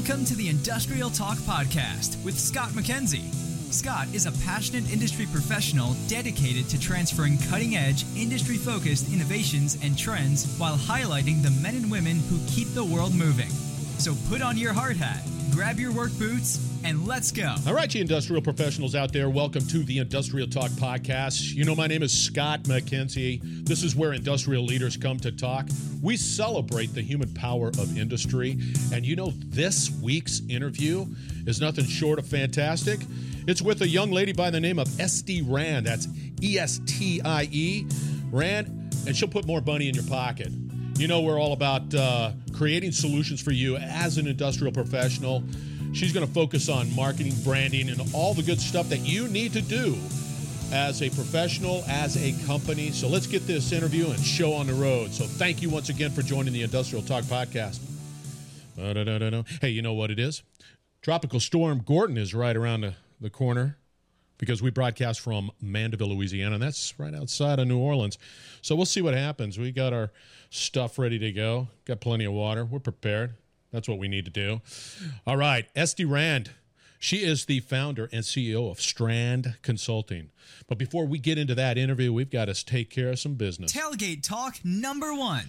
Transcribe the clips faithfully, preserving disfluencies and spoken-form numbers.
Welcome to the Industrial Talk Podcast with Scott McKenzie. Scott is a passionate industry professional dedicated to transferring cutting-edge, industry-focused innovations and trends while highlighting the men and women who keep the world moving. So put on your hard hat, grab your work boots, and let's go. All right, you industrial professionals out there, welcome to the Industrial Talk Podcast. You know, my name is Scott McKenzie. This is where industrial leaders come to talk. We celebrate the human power of industry. And you know, this week's interview is nothing short of fantastic. It's with a young lady by the name of Estie Rand. That's E S T I E, Rand, and she'll put more money in your pocket. You know, we're all about uh, creating solutions for you as an industrial professional. She's going to focus on marketing, branding, and all the good stuff that you need to do as a professional, as a company. So let's get this interview and show on the road. So thank you once again for joining the Industrial Talk Podcast. Uh, hey, you know what it is? Tropical Storm Gordon is right around the, the corner because we broadcast from Mandeville, Louisiana, and that's right outside of New Orleans. So we'll see what happens. We got our stuff ready to go. Got plenty of water. We're prepared. That's what we need to do. All right, Estie Rand. She is the founder and C E O of Strand Consulting. But before we get into that interview, we've got to take care of some business. Tailgate Talk number one.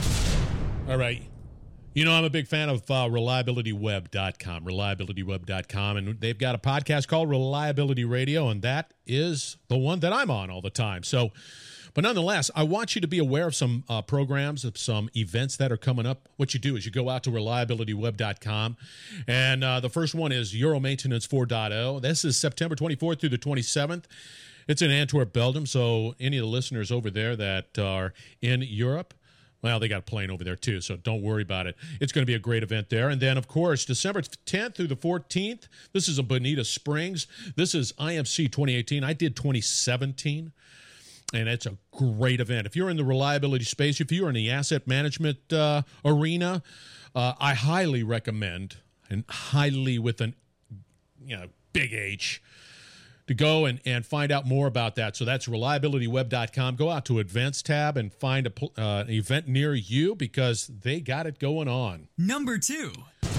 All right. You know, I'm a big fan of uh, reliability web dot com, reliability web dot com, and they've got a podcast called Reliability Radio, and that is the one that I'm on all the time. So, but nonetheless, I want you to be aware of some uh, programs, of some events that are coming up. What you do is you go out to reliability web dot com, and uh, the first one is Euro Maintenance four point oh. This is September twenty-fourth through the twenty-seventh. It's in Antwerp, Belgium, so any of the listeners over there that are in Europe, well, they got a plane over there, too, so don't worry about it. It's going to be a great event there. And then, of course, December tenth through the fourteenth, this is in Bonita Springs. This is I M C twenty eighteen. I did twenty seventeen. And it's a great event. If you're in the reliability space, if you're in the asset management uh, arena, uh, I highly recommend, and highly with an you know big H, to go and, and find out more about that. So that's reliability web dot com. Go out to Events tab and find a, uh, an event near you because they got it going on. Number two.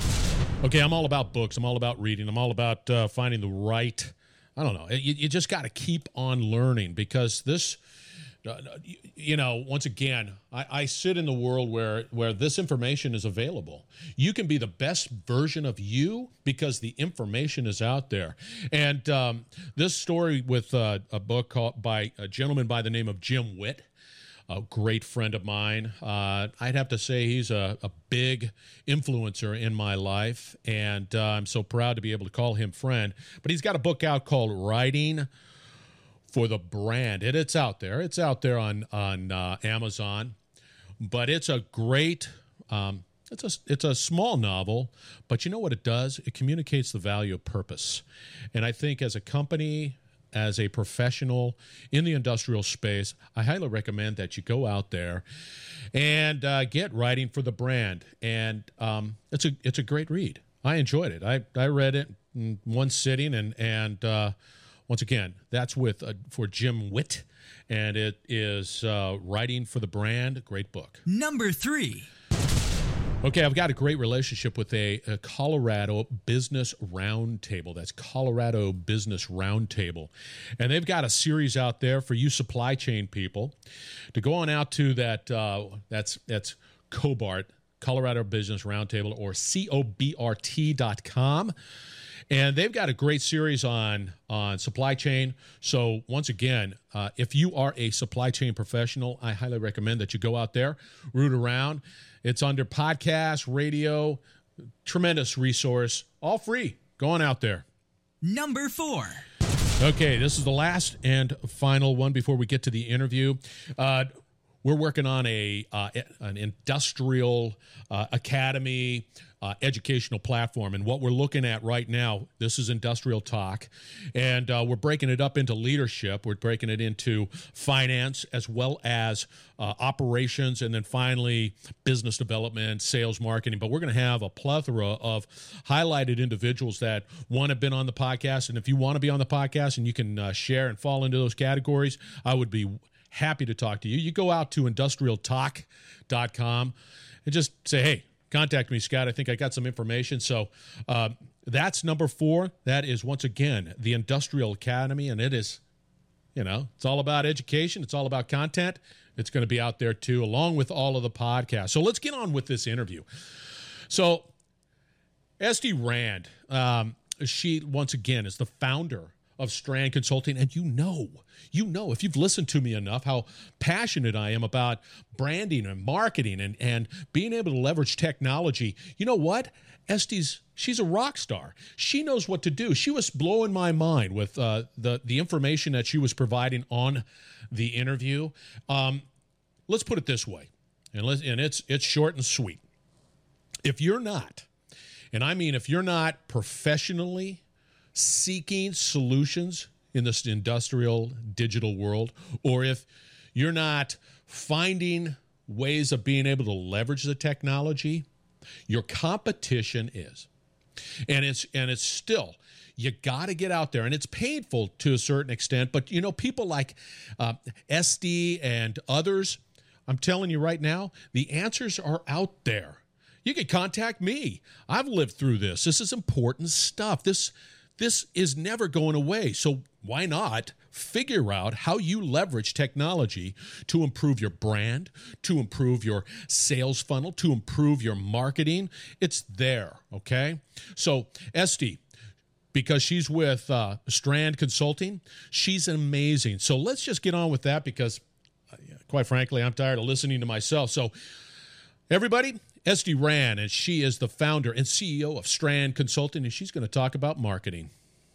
Okay, I'm all about books. I'm all about reading. I'm all about uh, finding the right... I don't know. You, you just got to keep on learning because this, uh, you know, once again, I, I sit in the world where, where this information is available. You can be the best version of you because the information is out there. And um, this story with uh, a book called by a gentleman by the name of Jim Witt, a great friend of mine. Uh, I'd have to say he's a, a big influencer in my life, and uh, I'm so proud to be able to call him friend. But he's got a book out called Writing for the Brand, and it's out there. It's out there on on uh, Amazon, but it's a great. Um, it's a it's a small novel, but you know what it does? It communicates the value of purpose, and I think as a company, as a professional in the industrial space, I highly recommend that you go out there and uh, get Writing for the Brand. And um, it's a it's a great read. I enjoyed it. I, I read it in one sitting, and and uh, once again, that's with uh, for Jim Witt, and it is uh, Writing for the Brand. Great book. Number three. Okay, I've got a great relationship with a, a Colorado Business Roundtable. That's Colorado Business Roundtable. And they've got a series out there for you supply chain people to go on out to that, uh, that's that's Cobart, Colorado Business Roundtable, or C O B R T dot com. And they've got a great series on, on supply chain. So once again, uh, if you are a supply chain professional, I highly recommend that you go out there, root around. It's under podcast, radio, tremendous resource, all free. Go on out there. Number four. Okay, this is the last and final one before we get to the interview. Uh, we're working on a uh, an industrial uh, academy uh, educational platform, and what we're looking at right now, this is Industrial Talk, and uh, we're breaking it up into leadership. We're breaking it into finance as well as uh, operations, and then finally business development, sales, marketing. But we're going to have a plethora of highlighted individuals that, one, have been on the podcast, and if you want to be on the podcast and you can uh, share and fall into those categories, I would be happy to talk to you. You go out to industrial talk dot com and just say, hey, contact me, Scott. I think I got some information. So uh, that's number four. That is, once again, the Industrial Academy, and it is, you know, it's all about education. It's all about content. It's going to be out there, too, along with all of the podcasts. So let's get on with this interview. So Esty Rand, um, she, once again, is the founder of Strand Consulting, and you know, you know, if you've listened to me enough, how passionate I am about branding and marketing and, and being able to leverage technology. You know what? Esty's, she's a rock star. She knows what to do. She was blowing my mind with uh, the, the information that she was providing on the interview. Um, let's put it this way, and, let's, and it's it's short and sweet. If you're not, and I mean if you're not professionally seeking solutions in this industrial digital world, or if you're not finding ways of being able to leverage the technology, your competition is. And it's and it's still, you got to get out there, and it's painful to a certain extent, but you know, people like uh, Esty and others, I'm telling you right now, the answers are out there. You can contact me. I've lived through this. This is important stuff. This This is never going away. So why not figure out how you leverage technology to improve your brand, to improve your sales funnel, to improve your marketing? It's there, okay? So Esty, because she's with uh, Strand Consulting, she's amazing. So let's just get on with that because, uh, quite frankly, I'm tired of listening to myself. So everybody, Esty Rand, and she is the founder and C E O of Strand Consulting, and she's going to talk about marketing.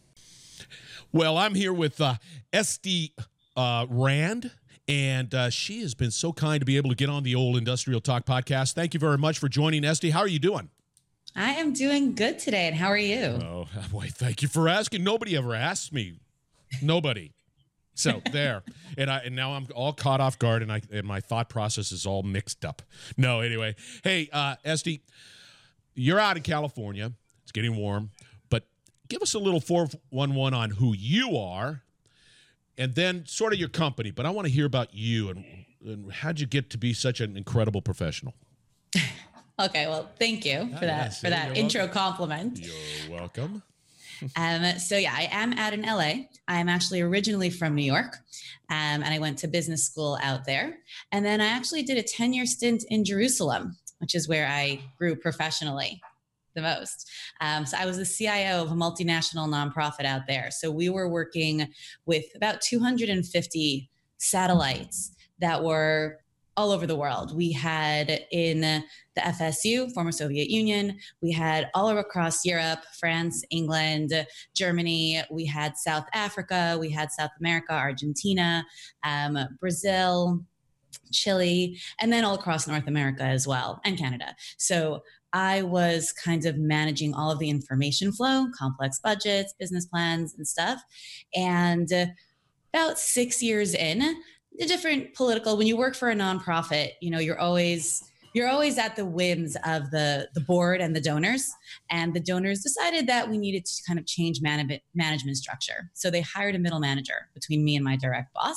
Well, I'm here with uh, Esty uh, Rand, and uh, she has been so kind to be able to get on the old Industrial Talk podcast. Thank you very much for joining, Esty. How are you doing? I am doing good today, and how are you? Oh, boy, thank you for asking. Nobody ever asked me. Nobody. So there, and I and now I'm all caught off guard, and I and my thought process is all mixed up. No, anyway, hey, uh, Esty, you're out in California. It's getting warm, but give us a little four one one on who you are, and then sort of your company. But I want to hear about you and, and how'd you get to be such an incredible professional? Okay, well, thank you for that yes, for that you're intro welcome. compliment. You're welcome. Um, so yeah, I am out in L A. I'm actually originally from New York, um, and I went to business school out there. And then I actually did a ten-year stint in Jerusalem, which is where I grew professionally the most. Um, so I was the C I O of a multinational nonprofit out there. So we were working with about two hundred fifty satellites that were all over the world. We had in the F S U, former Soviet Union. We had all across Europe, France, England, Germany. We had South Africa. We had South America, Argentina, um, Brazil, Chile, and then all across North America as well, and Canada. So I was kind of managing all of the information flow, complex budgets, business plans, and stuff. And about six years in, the different political, when you work for a nonprofit, you know, you're always you're always at the whims of the the board and the donors. And the donors decided that we needed to kind of change management management structure. So they hired a middle manager between me and my direct boss.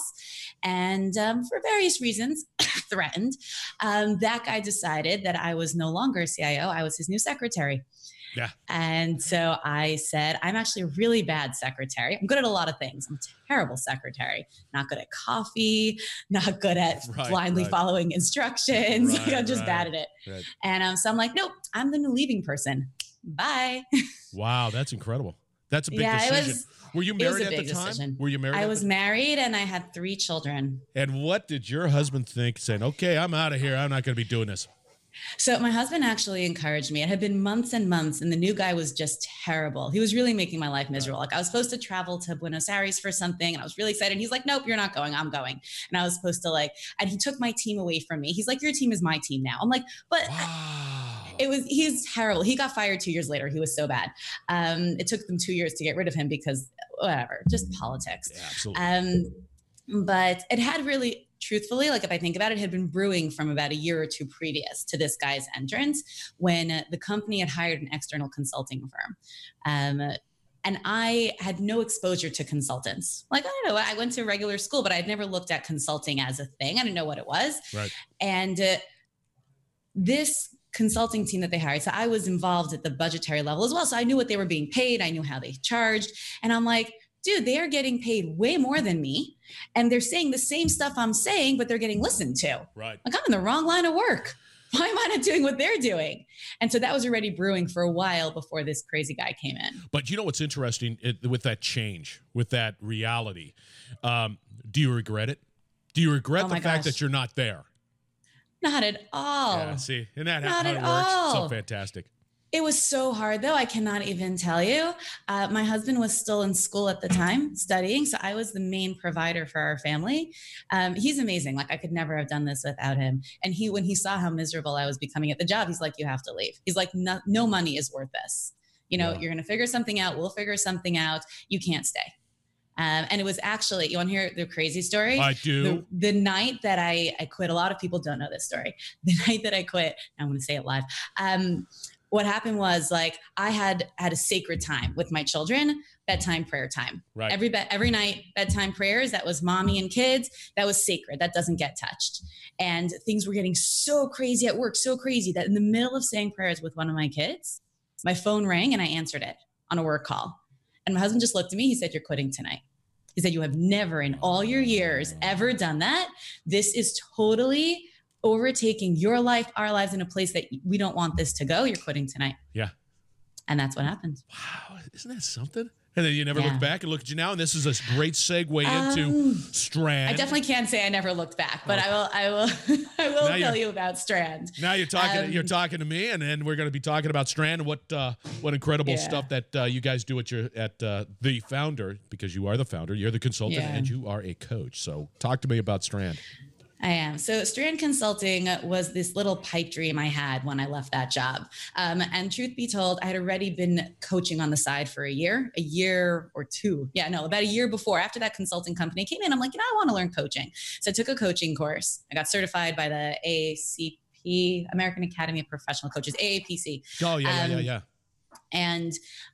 And um, for various reasons, threatened, um, that guy decided that I was no longer a C I O. I was his new secretary. Yeah. And so I said, I'm actually a really bad secretary. I'm good at a lot of things. I'm a terrible secretary. Not good at coffee, not good at right, blindly right. following instructions. Right, like, I'm just right, bad at it. Right. And um, so I'm like, nope, I'm the new leaving person. Bye. Wow, that's incredible. That's a big yeah, decision. It was, Were you it was married a at big the time? decision. Were you married? I at was the- married and I had three children. And what did your husband think, saying, okay, I'm out of here. I'm not going to be doing this? So my husband actually encouraged me. It had been months and months, and the new guy was just terrible. He was really making my life miserable. Like I was supposed to travel to Buenos Aires for something, and I was really excited. He's like, nope, you're not going. I'm going. And I was supposed to like, and he took my team away from me. He's like, your team is my team now. I'm like, but Wow. it was, he's terrible. He got fired two years later. He was so bad. Um, it took them two years to get rid of him because whatever, just politics. Yeah, absolutely. Um, but it had really, truthfully, like if I think about it, it had been brewing from about a year or two previous to this guy's entrance when the company had hired an external consulting firm. Um, and I had no exposure to consultants. Like, I don't know, I went to regular school, but I'd never looked at consulting as a thing. I didn't know what it was. Right. And uh, this consulting team that they hired. So I was involved at the budgetary level as well. So I knew what they were being paid. I knew how they charged. And I'm like, dude, they are getting paid way more than me. And they're saying the same stuff I'm saying, but they're getting listened to. Right. Like, I'm in the wrong line of work. Why am I not doing what they're doing? And so that was already brewing for a while before this crazy guy came in. But you know what's interesting it, with that change, with that reality? Um, do you regret it? Do you regret Oh the my fact gosh. that you're not there? Not at all. Yeah, see, and that Not how at it works. all. So fantastic. It was so hard, though. I cannot even tell you. Uh, my husband was still in school at the time studying, so I was the main provider for our family. Um, he's amazing. Like, I could never have done this without him. And he, when he saw how miserable I was becoming at the job, he's like, you have to leave. He's like, no, no money is worth this. You know, Yeah. you're going to figure something out. We'll figure something out. You can't stay. Um, and it was actually, you want to hear the crazy story? I do. The, the night that I, I quit, a lot of people don't know this story. The night that I quit, I'm going to say it live. Um, what happened was, like, I had had a sacred time with my children, bedtime prayer time. Right. Every be- every night, bedtime prayers. That was mommy and kids. That was sacred. That doesn't get touched. And things were getting so crazy at work, so crazy that in the middle of saying prayers with one of my kids, my phone rang and I answered it on a work call. And my husband just looked at me. He said, "You're quitting tonight." He said, "You have never in all your years ever done that. This is totally overtaking your life, our lives, in a place that we don't want this to go. You're quitting tonight." Yeah. And that's what happened. Wow, isn't that something? And then you never Yeah. look back and look at you now. And this is a great segue into Um, Strand. I definitely can't say I never looked back, but I will. I will. I will Now tell you're- you about Strand. Now you're talking. Um, you're talking to me, and then we're going to be talking about Strand and what uh, what incredible Yeah. stuff that uh, you guys do at your at uh, the founder, because you are the founder, you're the consultant, Yeah. and you are a coach. So talk to me about Strand. I am. So Strand Consulting was this little pipe dream I had when I left that job. Um, and truth be told, I had already been coaching on the side for a year, a year or two. Yeah, no, about a year before. After that consulting company came in, I'm like, you know, I want to learn coaching. So I took a coaching course. I got certified by the A A C P, American Academy of Professional Coaches, A A P C. Oh yeah, Um, yeah, yeah, yeah. And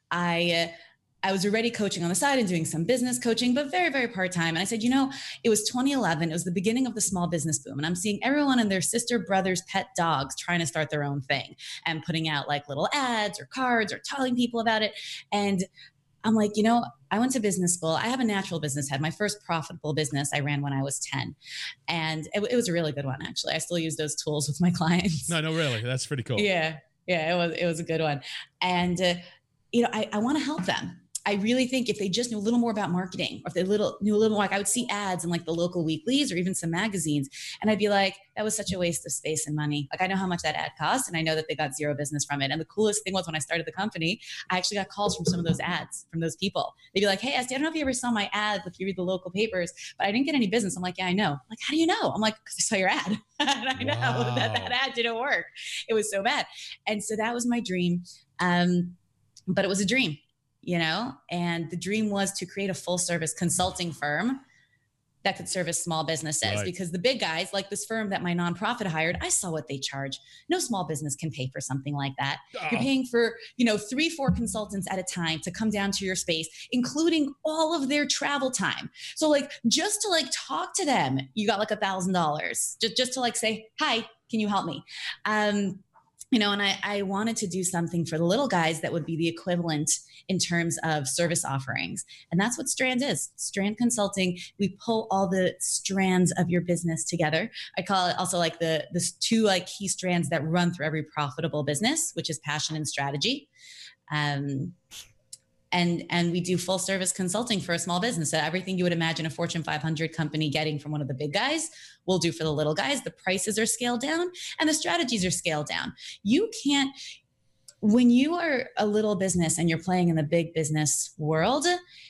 I uh, I was already coaching on the side and doing some business coaching, but very, very part-time. And I said, you know, it was twenty eleven. It was the beginning of the small business boom. And I'm seeing everyone and their sister, brothers, pet dogs trying to start their own thing and putting out like little ads or cards or telling people about it. And I'm like, you know, I went to business school. I have a natural business head. My first profitable business I ran when I was ten. And it, it was a really good one, actually. I still use those tools with my clients. No, no, really, that's pretty cool. Yeah. Yeah, it was, it was a good one. And, uh, you know, I, I want to help them. I really think if they just knew a little more about marketing, or if they little knew a little more, like I would see ads in like the local weeklies or even some magazines. And I'd be like, that was such a waste of space and money. Like, I know how much that ad cost, and I know that they got zero business from it. And the coolest thing was, when I started the company, I actually got calls from some of those ads from those people. They'd be like, "Hey, Esty, I don't know if you ever saw my ad, if you read the local papers, but I didn't get any business." I'm like, "Yeah, I know." I'm like, "How do you know?" I'm like, "Because I saw your ad." And I know Wow. that that ad didn't work. It was so bad. And so that was my dream. Um, but it was a dream. You know, and the dream was to create a full service consulting firm that could service small businesses, Right. because the big guys, like this firm that my nonprofit hired, I saw what they charge. No small business can pay for something like that. You're Oh. paying for, you know, three, four consultants at a time to come down to your space, including all of their travel time. So like, just to like talk to them, you got like a thousand dollars just, just to like say, "Hi, can you help me?" Um, you know, and I, I wanted to do something for the little guys that would be the equivalent in terms of service offerings. And that's what Strand is. Strand Consulting, we pull all the strands of your business together. I call it also like the, the two like key strands that run through every profitable business, which is passion and strategy. Um, and, and we do full service consulting for a small business. So everything you would imagine a Fortune five hundred company getting from one of the big guys, we'll do for the little guys. The prices are scaled down and the strategies are scaled down. You can't, when you are a little business and you're playing in the big business world,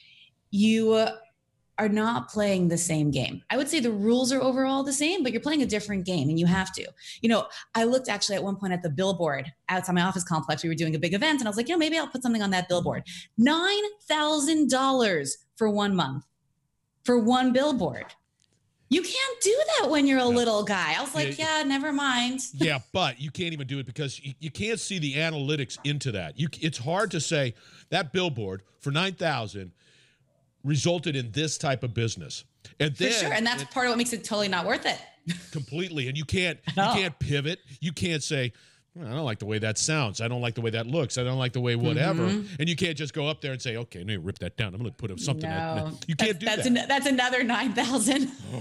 you are not playing the same game. I would say the rules are overall the same, but you're playing a different game, and you have to. You know, I looked actually at one point at the billboard outside my office complex. We were doing a big event, and I was like, you know, maybe I'll put something on that billboard. nine thousand dollars for one month for one billboard. You can't do that when you're a Yeah. little guy. I was like, Yeah. yeah, never mind. Yeah, but you can't even do it because you, you can't see the analytics into that. You, it's hard to say that billboard for nine thousand resulted in this type of business, and For then sure. And that's it- part of what makes it totally not worth it. completely. And you can't you all. can't pivot. You can't say I don't like the way that sounds. I don't like the way that looks. I don't like the way whatever. Mm-hmm. And you can't just go up there and say, okay, let me rip that down. I'm going to put up something. No. That, you can't that's, do that's that. An, that's another nine thousand. Oh,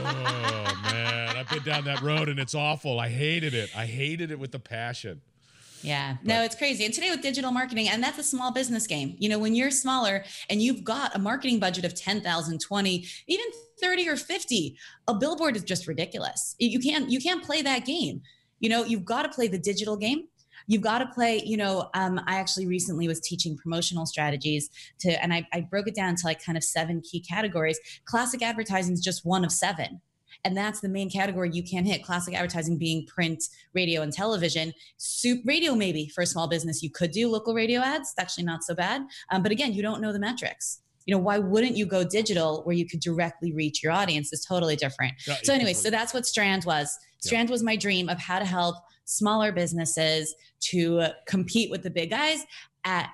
man. I've been down that road, and it's awful. I hated it. I hated it with a passion. Yeah, no, it's crazy. And today with digital marketing, and that's a small business game. You know, when you're smaller and you've got a marketing budget of ten thousand, twenty, even thirty or fifty, a billboard is just ridiculous. You can't, you can't play that game. You know, you've got to play the digital game. You've got to play, you know, um, I actually recently was teaching promotional strategies to, and I, I broke it down to like kind of seven key categories. Classic advertising is just one of seven. And that's the main category you can hit. Classic advertising being print, radio, and television. Soup radio, maybe for a small business, you could do local radio ads. It's actually not so bad. Um, but again, you don't know the metrics. You know, why wouldn't you go digital where you could directly reach your audience? Is totally different. Yeah, so anyway, so that's what Strand was. Strand yeah. was my dream of how to help smaller businesses to compete with the big guys at,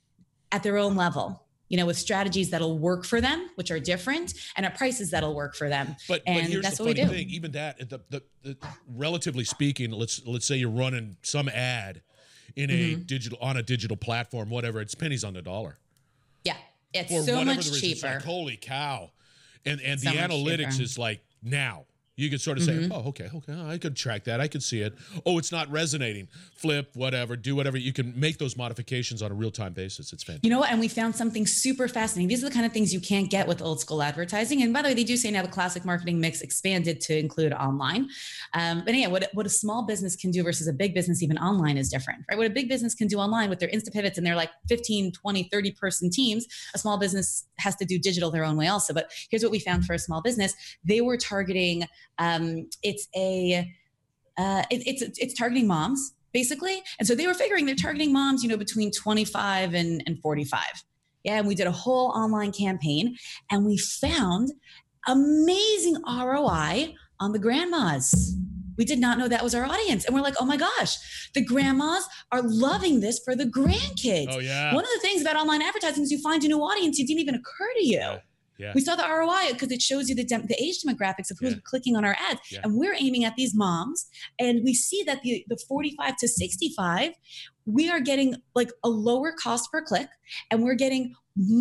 at their own level. You know, with strategies that'll work for them, which are different, and at prices that'll work for them. But, and but here's that's the what funny we do. thing: even that, the, the, the, relatively speaking, let's let's say you're running some ad in mm-hmm. a digital on a digital platform, whatever. It's pennies on the dollar. Yeah, it's For so much reason, cheaper. It's like, holy cow! And and so the analytics cheaper. is like now. You could sort of mm-hmm. say, oh, okay, okay, I could track that. I could see it. Oh, it's not resonating. Flip, whatever, do whatever. You can make those modifications on a real-time basis. It's fantastic. You know what? And we found something super fascinating. These are the kind of things you can't get with old school advertising. And by the way, they do say now the classic marketing mix expanded to include online. Um, but yeah, what, what a small business can do versus a big business, even online, is different, right? What a big business can do online with their Instapivots and their like fifteen, twenty, thirty person teams, a small business has to do digital their own way also. But here's what we found for a small business. They were targeting, um, it's a, uh, it, it's, it's targeting moms basically. And so they were figuring they're targeting moms, you know, between twenty-five and, and forty-five. Yeah. And we did a whole online campaign and we found amazing R O I on the grandmas. We did not know that was our audience. And we're like, oh my gosh, the grandmas are loving this for the grandkids. Oh yeah. One of the things about online advertising is you find a new audience. It didn't even occur to you. Yeah. Yeah. We saw the R O I because it shows you the, dem- the age demographics of who's yeah. clicking on our ads. Yeah. And we're aiming at these moms. And we see that the, the forty-five to sixty-five, we are getting like a lower cost per click. And we're getting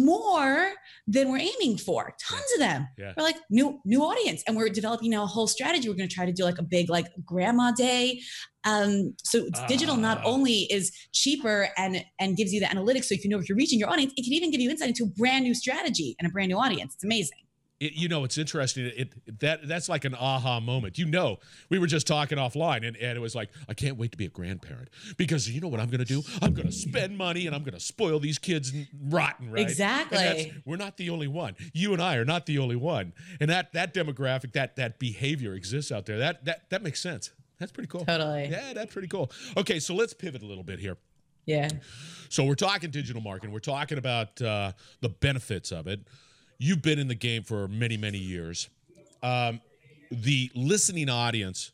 more than we're aiming for. Tons yeah. of them. Yeah. We're like new new audience. And we're developing now a whole strategy. We're going to try to do like a big like grandma day. Um, so it's uh, digital not only is cheaper and and gives you the analytics so you can know if you're reaching your audience, it can even give you insight into a brand new strategy and a brand new audience. It's amazing. It, you know, it's interesting. It, it that that's like an aha moment. You know, we were just talking offline, and, and it was like, I can't wait to be a grandparent because you know what I'm going to do? I'm going to spend money, and I'm going to spoil these kids rotten, right? Exactly. And that's, we're not the only one. You and I are not the only one, and that that demographic, that that behavior exists out there. That that that makes sense. That's pretty cool. Totally. Yeah, that's pretty cool. Okay, so let's pivot a little bit here. Yeah. So we're talking digital marketing. We're talking about uh, the benefits of it. You've been in the game for many, many years. Um, the listening audience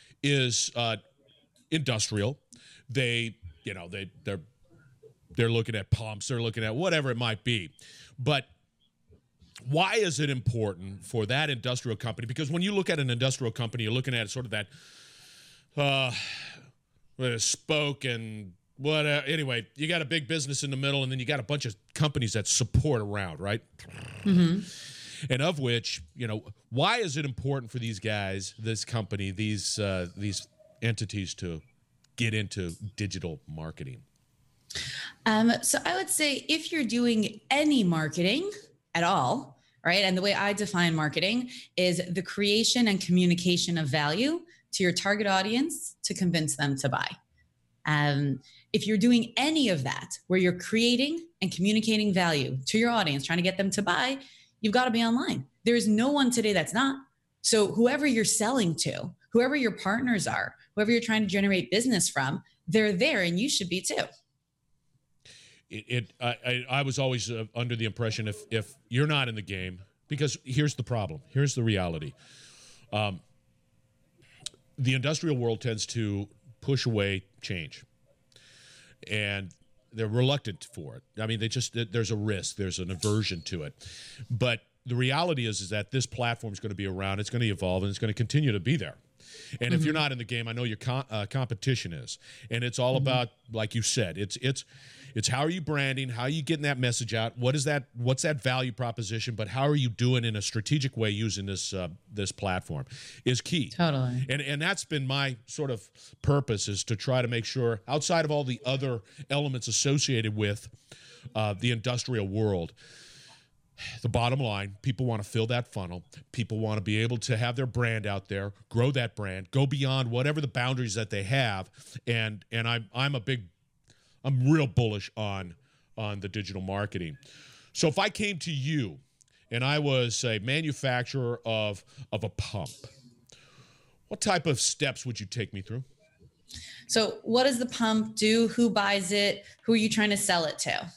is uh, industrial. They, you know, they they're they're looking at pumps. They're looking at whatever it might be. But why is it important for that industrial company? Because when you look at an industrial company, you're looking at sort of that uh, spoke and what. Uh, anyway, you got a big business in the middle, and then you got a bunch of companies that support around, right? Mm-hmm. And of which, you know, why is it important for these guys, this company, these uh, these entities to get into digital marketing? Um, so I would say if you're doing any marketing at all, right? And the way I define marketing is the creation and communication of value to your target audience to convince them to buy. Um, if you're doing any of that, where you're creating and communicating value to your audience, trying to get them to buy, you've got to be online. There is no one today that's not. So whoever you're selling to, whoever your partners are, whoever you're trying to generate business from, they're there and you should be too. It, it I, I was always uh, under the impression if if you're not in the game, because here's the problem, here's the reality. Um, the industrial world tends to push away change, and they're reluctant for it. I mean, they just there's a risk, there's an aversion to it. But the reality is, is that this platform is going to be around, it's going to evolve, and it's going to continue to be there. And mm-hmm. if you're not in the game, I know your com- uh, competition is. And it's all mm-hmm. about, like you said, it's it's it's how are you branding, how are you getting that message out, what is that, what's that value proposition, but how are you doing in a strategic way using this uh, this platform is key. Totally. And and that's been my sort of purpose, is to try to make sure, outside of all the other elements associated with uh, the industrial world, the bottom line, people want to fill that funnel. People want to be able to have their brand out there, grow that brand, go beyond whatever the boundaries that they have. And and I'm I'm a big, I'm real bullish on on the digital marketing. So if I came to you and I was a manufacturer of of a pump, what type of steps would you take me through? So what does the pump do? Who buys it? Who are you trying to sell it to?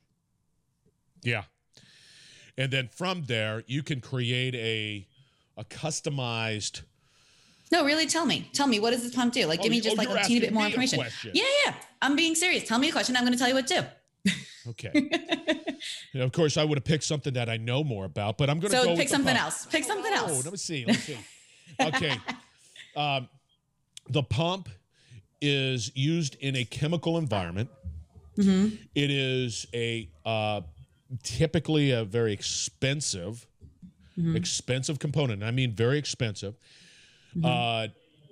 Yeah. And then from there, you can create a a customized. No, really, tell me. Tell me, what does this pump do? Like, Oh, give me just oh, like you're a teeny asking bit more me a information. question. Yeah, yeah. I'm being serious. Tell me a question. I'm going to tell you what to do. Okay. You know, of course, I would have picked something that I know more about, but I'm going to So go pick with the something pump. else. Pick something Oh, else. let me see. Let me see. Okay. Um, the pump is used in a chemical environment. Mm-hmm. It is a uh, typically a very expensive, mm-hmm. expensive component. I mean, very expensive. Mm-hmm. Uh,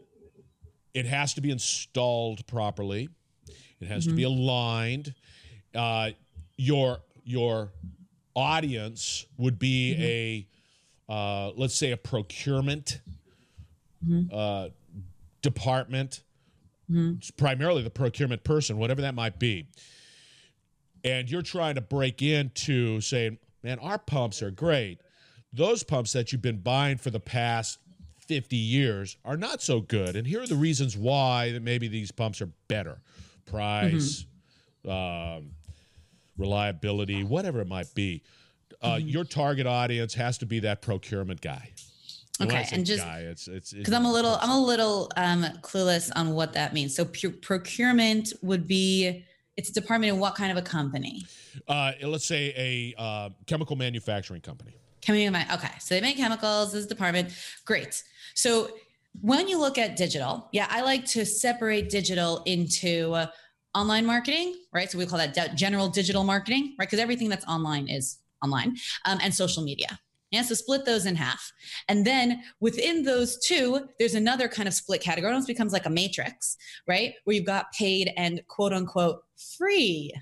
it has to be installed properly. It has mm-hmm. to be aligned. Uh, your your audience would be mm-hmm. a uh, let's say a procurement mm-hmm. uh, department. Mm-hmm. It's primarily the procurement person, whatever that might be. And you're trying to break into saying, man, our pumps are great. Those pumps that you've been buying for the past fifty years are not so good. And here are the reasons why that maybe these pumps are better. Price, mm-hmm. um, reliability, whatever it might be. Uh, mm-hmm. Your target audience has to be that procurement guy. And okay, and just guy, it's it's because I'm a little I'm a little um, clueless on what that means. So pure procurement would be it's a department in what kind of a company? Uh, let's say a uh, chemical manufacturing company. Chemical, okay, so they make chemicals. This department, great. So when you look at digital, yeah, I like to separate digital into uh, online marketing, right? So we call that de- general digital marketing, right? Because everything that's online is online, um, and social media. Yeah, so split those in half. And then within those two, there's another kind of split category. It almost becomes like a matrix, right? Where you've got paid and quote unquote free,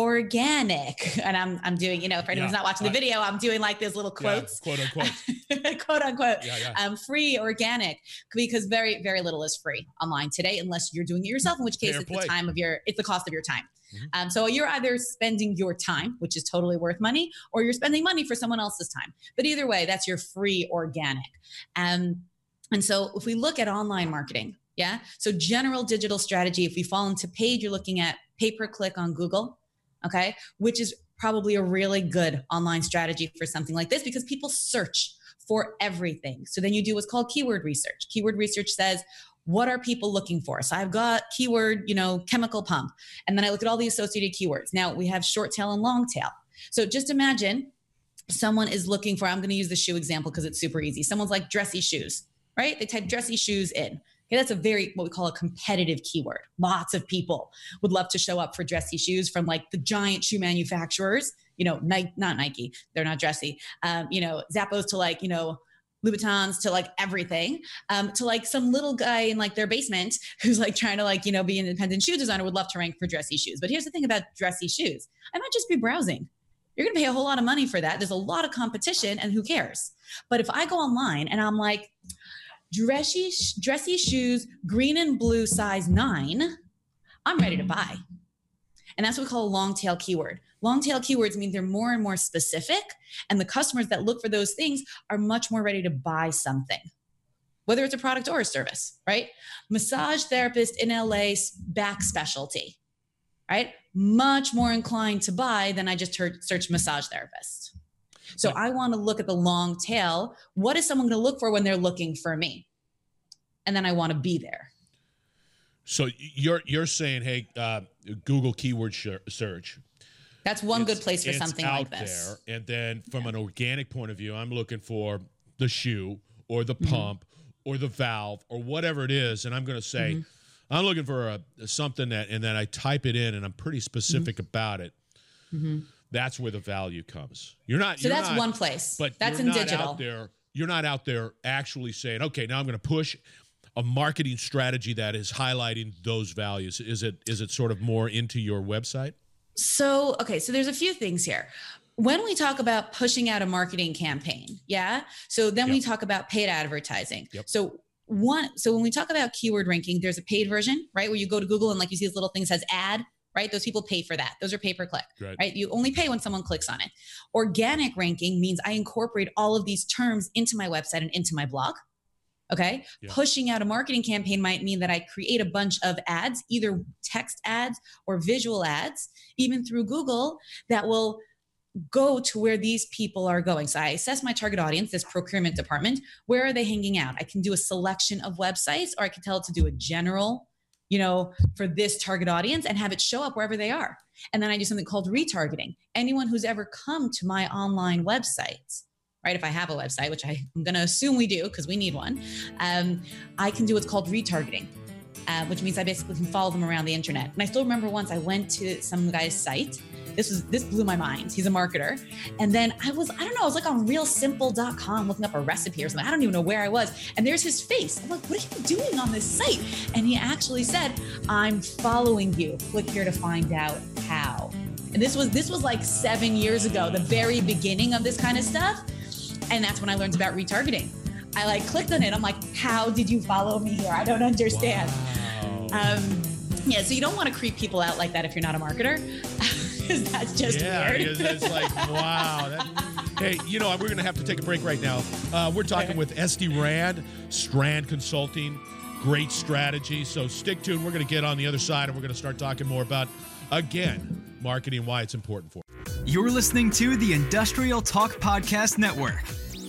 organic. And I'm I'm doing, you know, for anyone's yeah, not watching the video, I'm doing like those little quotes. Yeah, quote unquote. quote unquote. Yeah, yeah. Um, free, organic, because very, very little is free online today, unless you're doing it yourself, in which case Fair it's play. the time of your, it's the cost of your time. Mm-hmm. Um, so you're either spending your time, which is totally worth money, or you're spending money for someone else's time. But either way, that's your free organic. Um, and so if we look at online marketing, yeah, so general digital strategy, if we fall into paid, you're looking at pay-per-click on Google, okay, which is probably a really good online strategy for something like this because people search for everything. So then you do what's called keyword research. Keyword research says, what are people looking for? So I've got keyword, you know, chemical pump. And then I look at all the associated keywords. Now we have short tail and long tail. So just imagine someone is looking for, I'm going to use the shoe example because it's super easy. Someone's like dressy shoes, right? They type dressy shoes in. Okay, that's a very, what we call a competitive keyword. Lots of people would love to show up for dressy shoes from like the giant shoe manufacturers, you know, Nike, not Nike, they're not dressy, um, you know, Zappos to like, you know, Louboutins to like everything, um, to like some little guy in like their basement who's like trying to like, you know, be an independent shoe designer would love to rank for dressy shoes. But here's the thing about dressy shoes. I might just be browsing. You're going to pay a whole lot of money for that. There's a lot of competition and who cares? But if I go online and I'm like, dressy, dressy shoes, green and blue size nine, I'm ready to buy. And that's what we call a long tail keyword. Long tail keywords mean they're more and more specific, and the customers that look for those things are much more ready to buy something, whether it's a product or a service, right? Massage therapist in L A, back specialty, right? Much more inclined to buy than I just heard, search massage therapist. So I want to look at the long tail. What is someone going to look for when they're looking for me? And then I want to be there. So you're you're saying, hey, uh, Google keyword search. That's one it's, good place for something like this. There. And then from yeah. an organic point of view, I'm looking for the shoe or the mm-hmm. pump or the valve or whatever it is, and I'm going to say, mm-hmm. I'm looking for a something that, and then I type it in, and I'm pretty specific mm-hmm. about it. Mm-hmm. That's where the value comes. You're not. So you're that's not, one place. But that's you're in not digital. Out there, you're not out there actually saying, okay, now I'm going to push a marketing strategy that is highlighting those values. Is it is it sort of more into your website? So, okay, so there's a few things here. When we talk about pushing out a marketing campaign, yeah. So then yep. we talk about paid advertising. Yep. So one, so when we talk about keyword ranking, there's a paid version, right? Where you go to Google and like you see this little thing that says ad, right? Those people pay for that. Those are pay per click, right. right? You only pay when someone clicks on it. Organic ranking means I incorporate all of these terms into my website and into my blog. Okay. Yeah. Pushing out a marketing campaign might mean that I create a bunch of ads, either text ads or visual ads, even through Google, that will go to where these people are going. So I assess my target audience, this procurement department. Where are they hanging out? I can do a selection of websites, or I can tell it to do a general, you know, for this target audience and have it show up wherever they are. And then I do something called retargeting. Anyone who's ever come to my online website, right? If I have a website, which I, I'm going to assume we do because we need one, um, I can do what's called retargeting, uh, which means I basically can follow them around the internet. And I still remember once I went to some guy's site. This was this blew my mind. He's a marketer. And then I was, I don't know, I was like on real simple dot com looking up a recipe or something. I don't even know where I was. And there's his face. I'm like, what are you doing on this site? And he actually said, I'm following you. Click here to find out how. And this was this was like seven years ago, the very beginning of this kind of stuff. And that's when I learned about retargeting. I like clicked on it. I'm like, how did you follow me here? I don't understand. Wow. Um, yeah, so you don't want to creep people out like that if you're not a marketer. Because that's just yeah, weird. Yeah, it's like, wow. That, hey, you know, we're going to have to take a break right now. Uh, we're talking with Esty Rand, Strand Consulting. Great strategy. So stick tuned. We're going to get on the other side, and we're going to start talking more about, again, marketing, why it's important for you. You're listening to the Industrial Talk Podcast Network.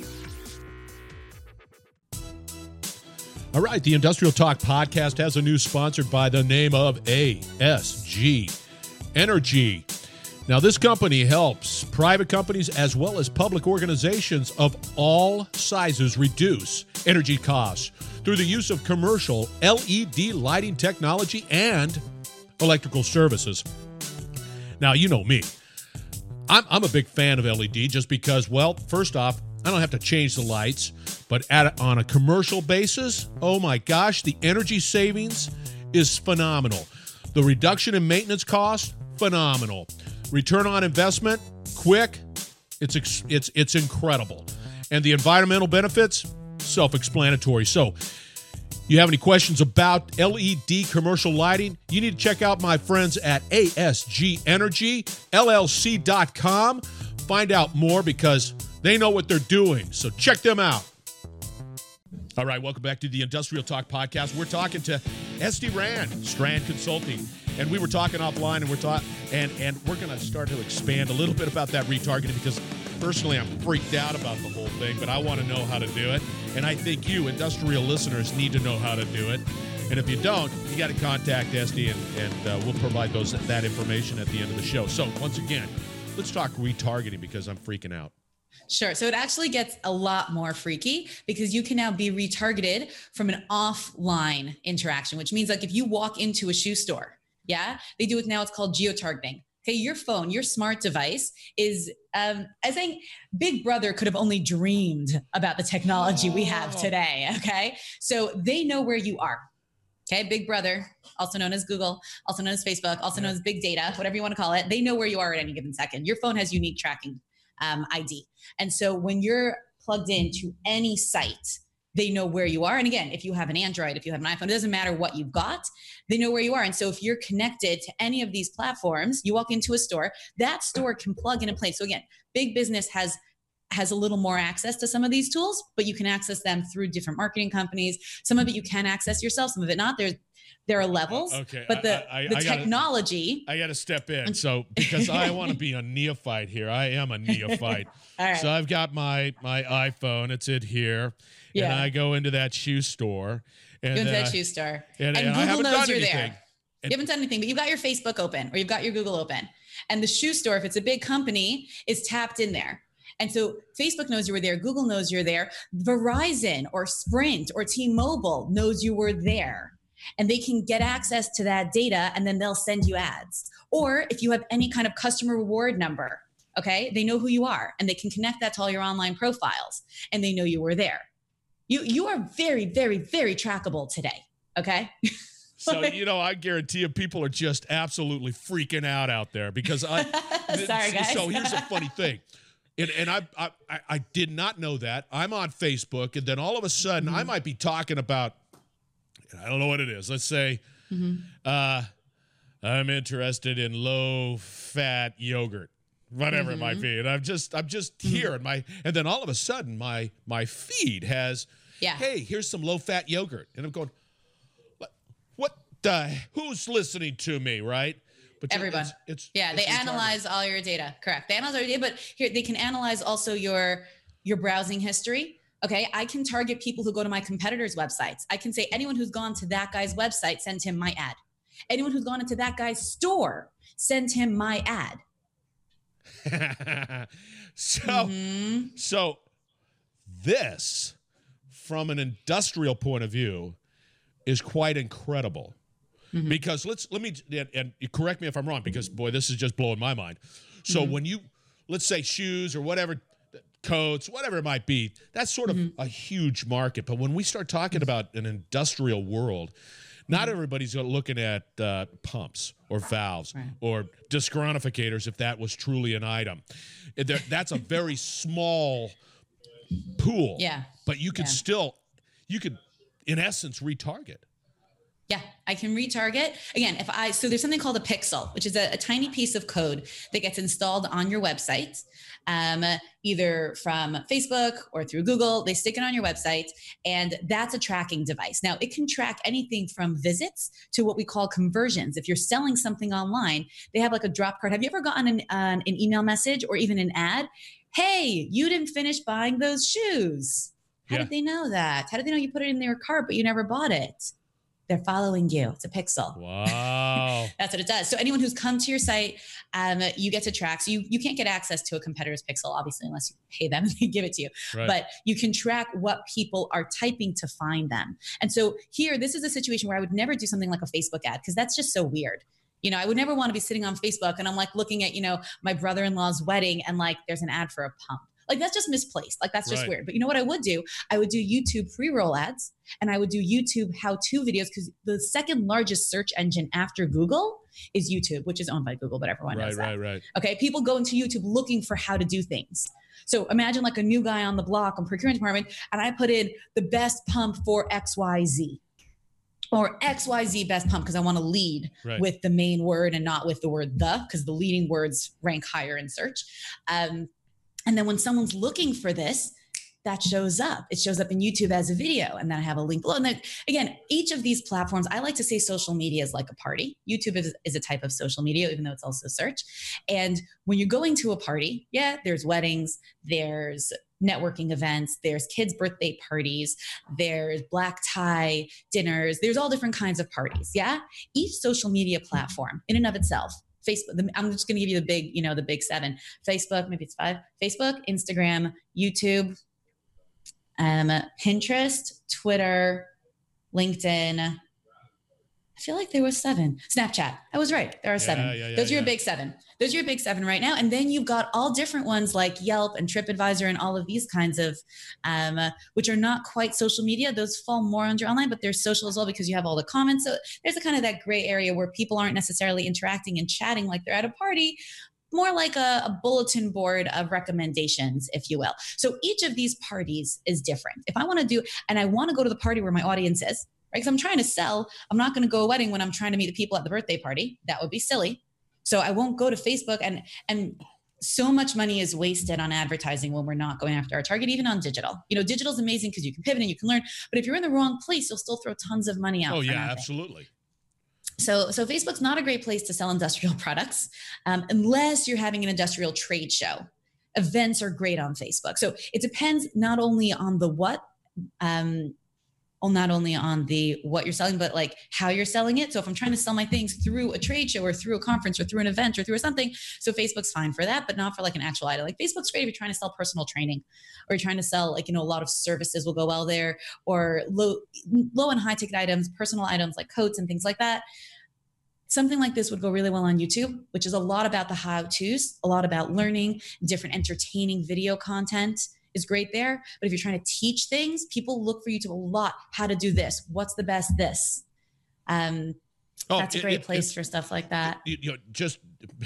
All right, the Industrial Talk Podcast has a new sponsor by the name of A S G Energy. Now, this company helps private companies as well as public organizations of all sizes reduce energy costs through the use of commercial L E D lighting technology and electrical services. Now, you know me. I'm, I'm a big fan of L E D just because, well, first off, I don't have to change the lights, but at, on a commercial basis, oh my gosh, the energy savings is phenomenal. The reduction in maintenance costs, phenomenal. Return on investment, quick. It's it's it's incredible. And the environmental benefits, self-explanatory. So, you have any questions about L E D commercial lighting? You need to check out my friends at A S G Energy, L L C dot com. Find out more because they know what they're doing. So check them out. All right, welcome back to the Industrial Talk Podcast. We're talking to Esty Rand, Strand Consulting. And we were talking offline, and we're talking, and and we're going to start to expand a little bit about that retargeting because personally, I'm freaked out about the whole thing, but I want to know how to do it. And I think you, industrial listeners, need to know how to do it. And if you don't, you got to contact Esty, and and uh, we'll provide those that information at the end of the show. So once again, let's talk retargeting because I'm freaking out. Sure. So it actually gets a lot more freaky because you can now be retargeted from an offline interaction, which means like if you walk into a shoe store. Yeah, they do it now. It's called geotargeting. Okay, your phone, your smart device is, um, I think Big Brother could have only dreamed about the technology we have today. Okay, so they know where you are. Okay, Big Brother, also known as Google, also known as Facebook, also known as big data, whatever you want to call it. They know where you are at any given second. Your phone has unique tracking um, I D. And so when you're plugged into any site, they know where you are. And again, if you have an Android, if you have an iPhone, it doesn't matter what you've got, they know where you are. And so if you're connected to any of these platforms, you walk into a store, that store can plug in and play. So again, big business has has a little more access to some of these tools, but you can access them through different marketing companies. Some of it you can access yourself, some of it not. There's there are levels, uh, okay. but the, I, I, the I technology. Gotta, I got to step in. So because I want to be a neophyte here. I am a neophyte. All right. So I've got my my iPhone. It's in here. Yeah. And I go into that shoe store. And go into that I, shoe store. And, and, and Google knows you're anything. there. And, you haven't done anything, but you've got your Facebook open or you've got your Google open. And the shoe store, if it's a big company, is tapped in there. And so Facebook knows you were there. Google knows you're there. Verizon or Sprint or T-Mobile knows you were there. And they can get access to that data, and then they'll send you ads. Or if you have any kind of customer reward number, okay, they know who you are, and they can connect that to all your online profiles, and they know you were there. You you are very, very, very trackable today, okay? So, you know, I guarantee you people are just absolutely freaking out out there because I Sorry, guys. So here's a funny thing. And, and I, I I did not know that. I'm on Facebook, and then all of a sudden mm-hmm. I might be talking about, I don't know what it is. Let's say mm-hmm. uh, I'm interested in low-fat yogurt, whatever mm-hmm. it might be. And I'm just I'm just mm-hmm. here, and my and then all of a sudden my my feed has, yeah. hey, here's some low-fat yogurt, and I'm going, what? What the? Who's listening to me, right? But everyone. It's, it's, yeah, it's they analyze all your data. Correct. They analyze all your data, but here they can analyze also your your browsing history. Okay, I can target people who go to my competitors' websites. I can say anyone who's gone to that guy's website, send him my ad. Anyone who's gone into that guy's store, send him my ad. so, mm-hmm. so this, from an industrial point of view, is quite incredible. Mm-hmm. Because let's let me and, and correct me if I'm wrong, because boy, this is just blowing my mind. So mm-hmm. when you, let's say shoes or whatever, coats, whatever it might be, that's sort of mm-hmm. a huge market. But when we start talking about an industrial world, not mm-hmm. everybody's looking at uh, pumps or valves right. or disgratificators if that was truly an item. That's a very small pool. Yeah. But you could yeah. still, you could, in essence, retarget. Yeah, I can retarget. Again, if I, so there's something called a pixel, which is a, a tiny piece of code that gets installed on your website, um, either from Facebook or through Google. They stick it on your website, and that's a tracking device. Now, it can track anything from visits to what we call conversions. If you're selling something online, they have like a drop card. Have you ever gotten an, uh, an email message or even an ad? Hey, you didn't finish buying those shoes. How yeah. did they know that? How did they know you put it in their cart, but you never bought it? They're following you. It's a pixel. Wow. That's what it does. So anyone who's come to your site, um, you get to track. So you, you can't get access to a competitor's pixel, obviously, unless you pay them and they give it to you. Right. But you can track what people are typing to find them. And so here, this is a situation where I would never do something like a Facebook ad, because that's just so weird. You know, I would never want to be sitting on Facebook and I'm like looking at, you know, my brother-in-law's wedding and like there's an ad for a pump. Like that's just misplaced. Like that's just right. weird. But you know what I would do? I would do YouTube pre-roll ads, and I would do YouTube how-to videos, because the second largest search engine after Google is YouTube, which is owned by Google, but everyone right, knows that. Right, right, right. Okay, people go into YouTube looking for how to do things. So imagine like a new guy on the block on procurement department, and I put in the best pump for X Y Z. Or X Y Z best pump, because I want to lead right. with the main word and not with the word the, because the leading words rank higher in search. Um, And then when someone's looking for this, that shows up. It shows up in YouTube as a video. And then I have a link below. And then again, each of these platforms, I like to say social media is like a party. YouTube is, is a type of social media, even though it's also search. And when you're going to a party, yeah, there's weddings, there's networking events, there's kids' birthday parties, there's black tie dinners, there's all different kinds of parties. Yeah. Each social media platform in and of itself, Facebook, I'm just going to give you the big, you know, the big seven. Facebook, maybe it's five. Facebook, Instagram, YouTube, um, Pinterest, Twitter, LinkedIn. I feel like there was seven. Snapchat. I was right. There are seven. Yeah, yeah, yeah, Those are yeah. your big seven. Those are your big seven right now. And then you've got all different ones like Yelp and TripAdvisor and all of these kinds of, um, uh, which are not quite social media. Those fall more under online, but they're social as well because you have all the comments. So there's a kind of that gray area where people aren't necessarily interacting and chatting like they're at a party, more like a, a bulletin board of recommendations, if you will. So each of these parties is different. If I want to do, and I want to go to the party where my audience is, right? Because I'm trying to sell. I'm not going to go to a wedding when I'm trying to meet the people at the birthday party. That would be silly. So I won't go to Facebook, and and so much money is wasted on advertising when we're not going after our target, even on digital. You know, digital is amazing because you can pivot and you can learn, but if you're in the wrong place, you'll still throw tons of money out. Oh yeah, nothing. Absolutely. So, so Facebook's not a great place to sell industrial products um, unless you're having an industrial trade show. Events are great on Facebook. So it depends not only on the what, um, not only on the what you're selling, but like how you're selling it. So if I'm trying to sell my things through a trade show or through a conference or through an event or through something, so Facebook's fine for that, but not for like an actual item. Like Facebook's great if you're trying to sell personal training, or you're trying to sell like, you know, a lot of services will go well there, or low, low and high ticket items, personal items like coats and things like that. Something like this would go really well on YouTube, which is a lot about the how-tos, a lot about learning, different entertaining video content is great there. But if you're trying to teach things, people look for you to a lot. How to do this? What's the best this? Um, oh, that's a great it, place it, for stuff like that. You, you know, just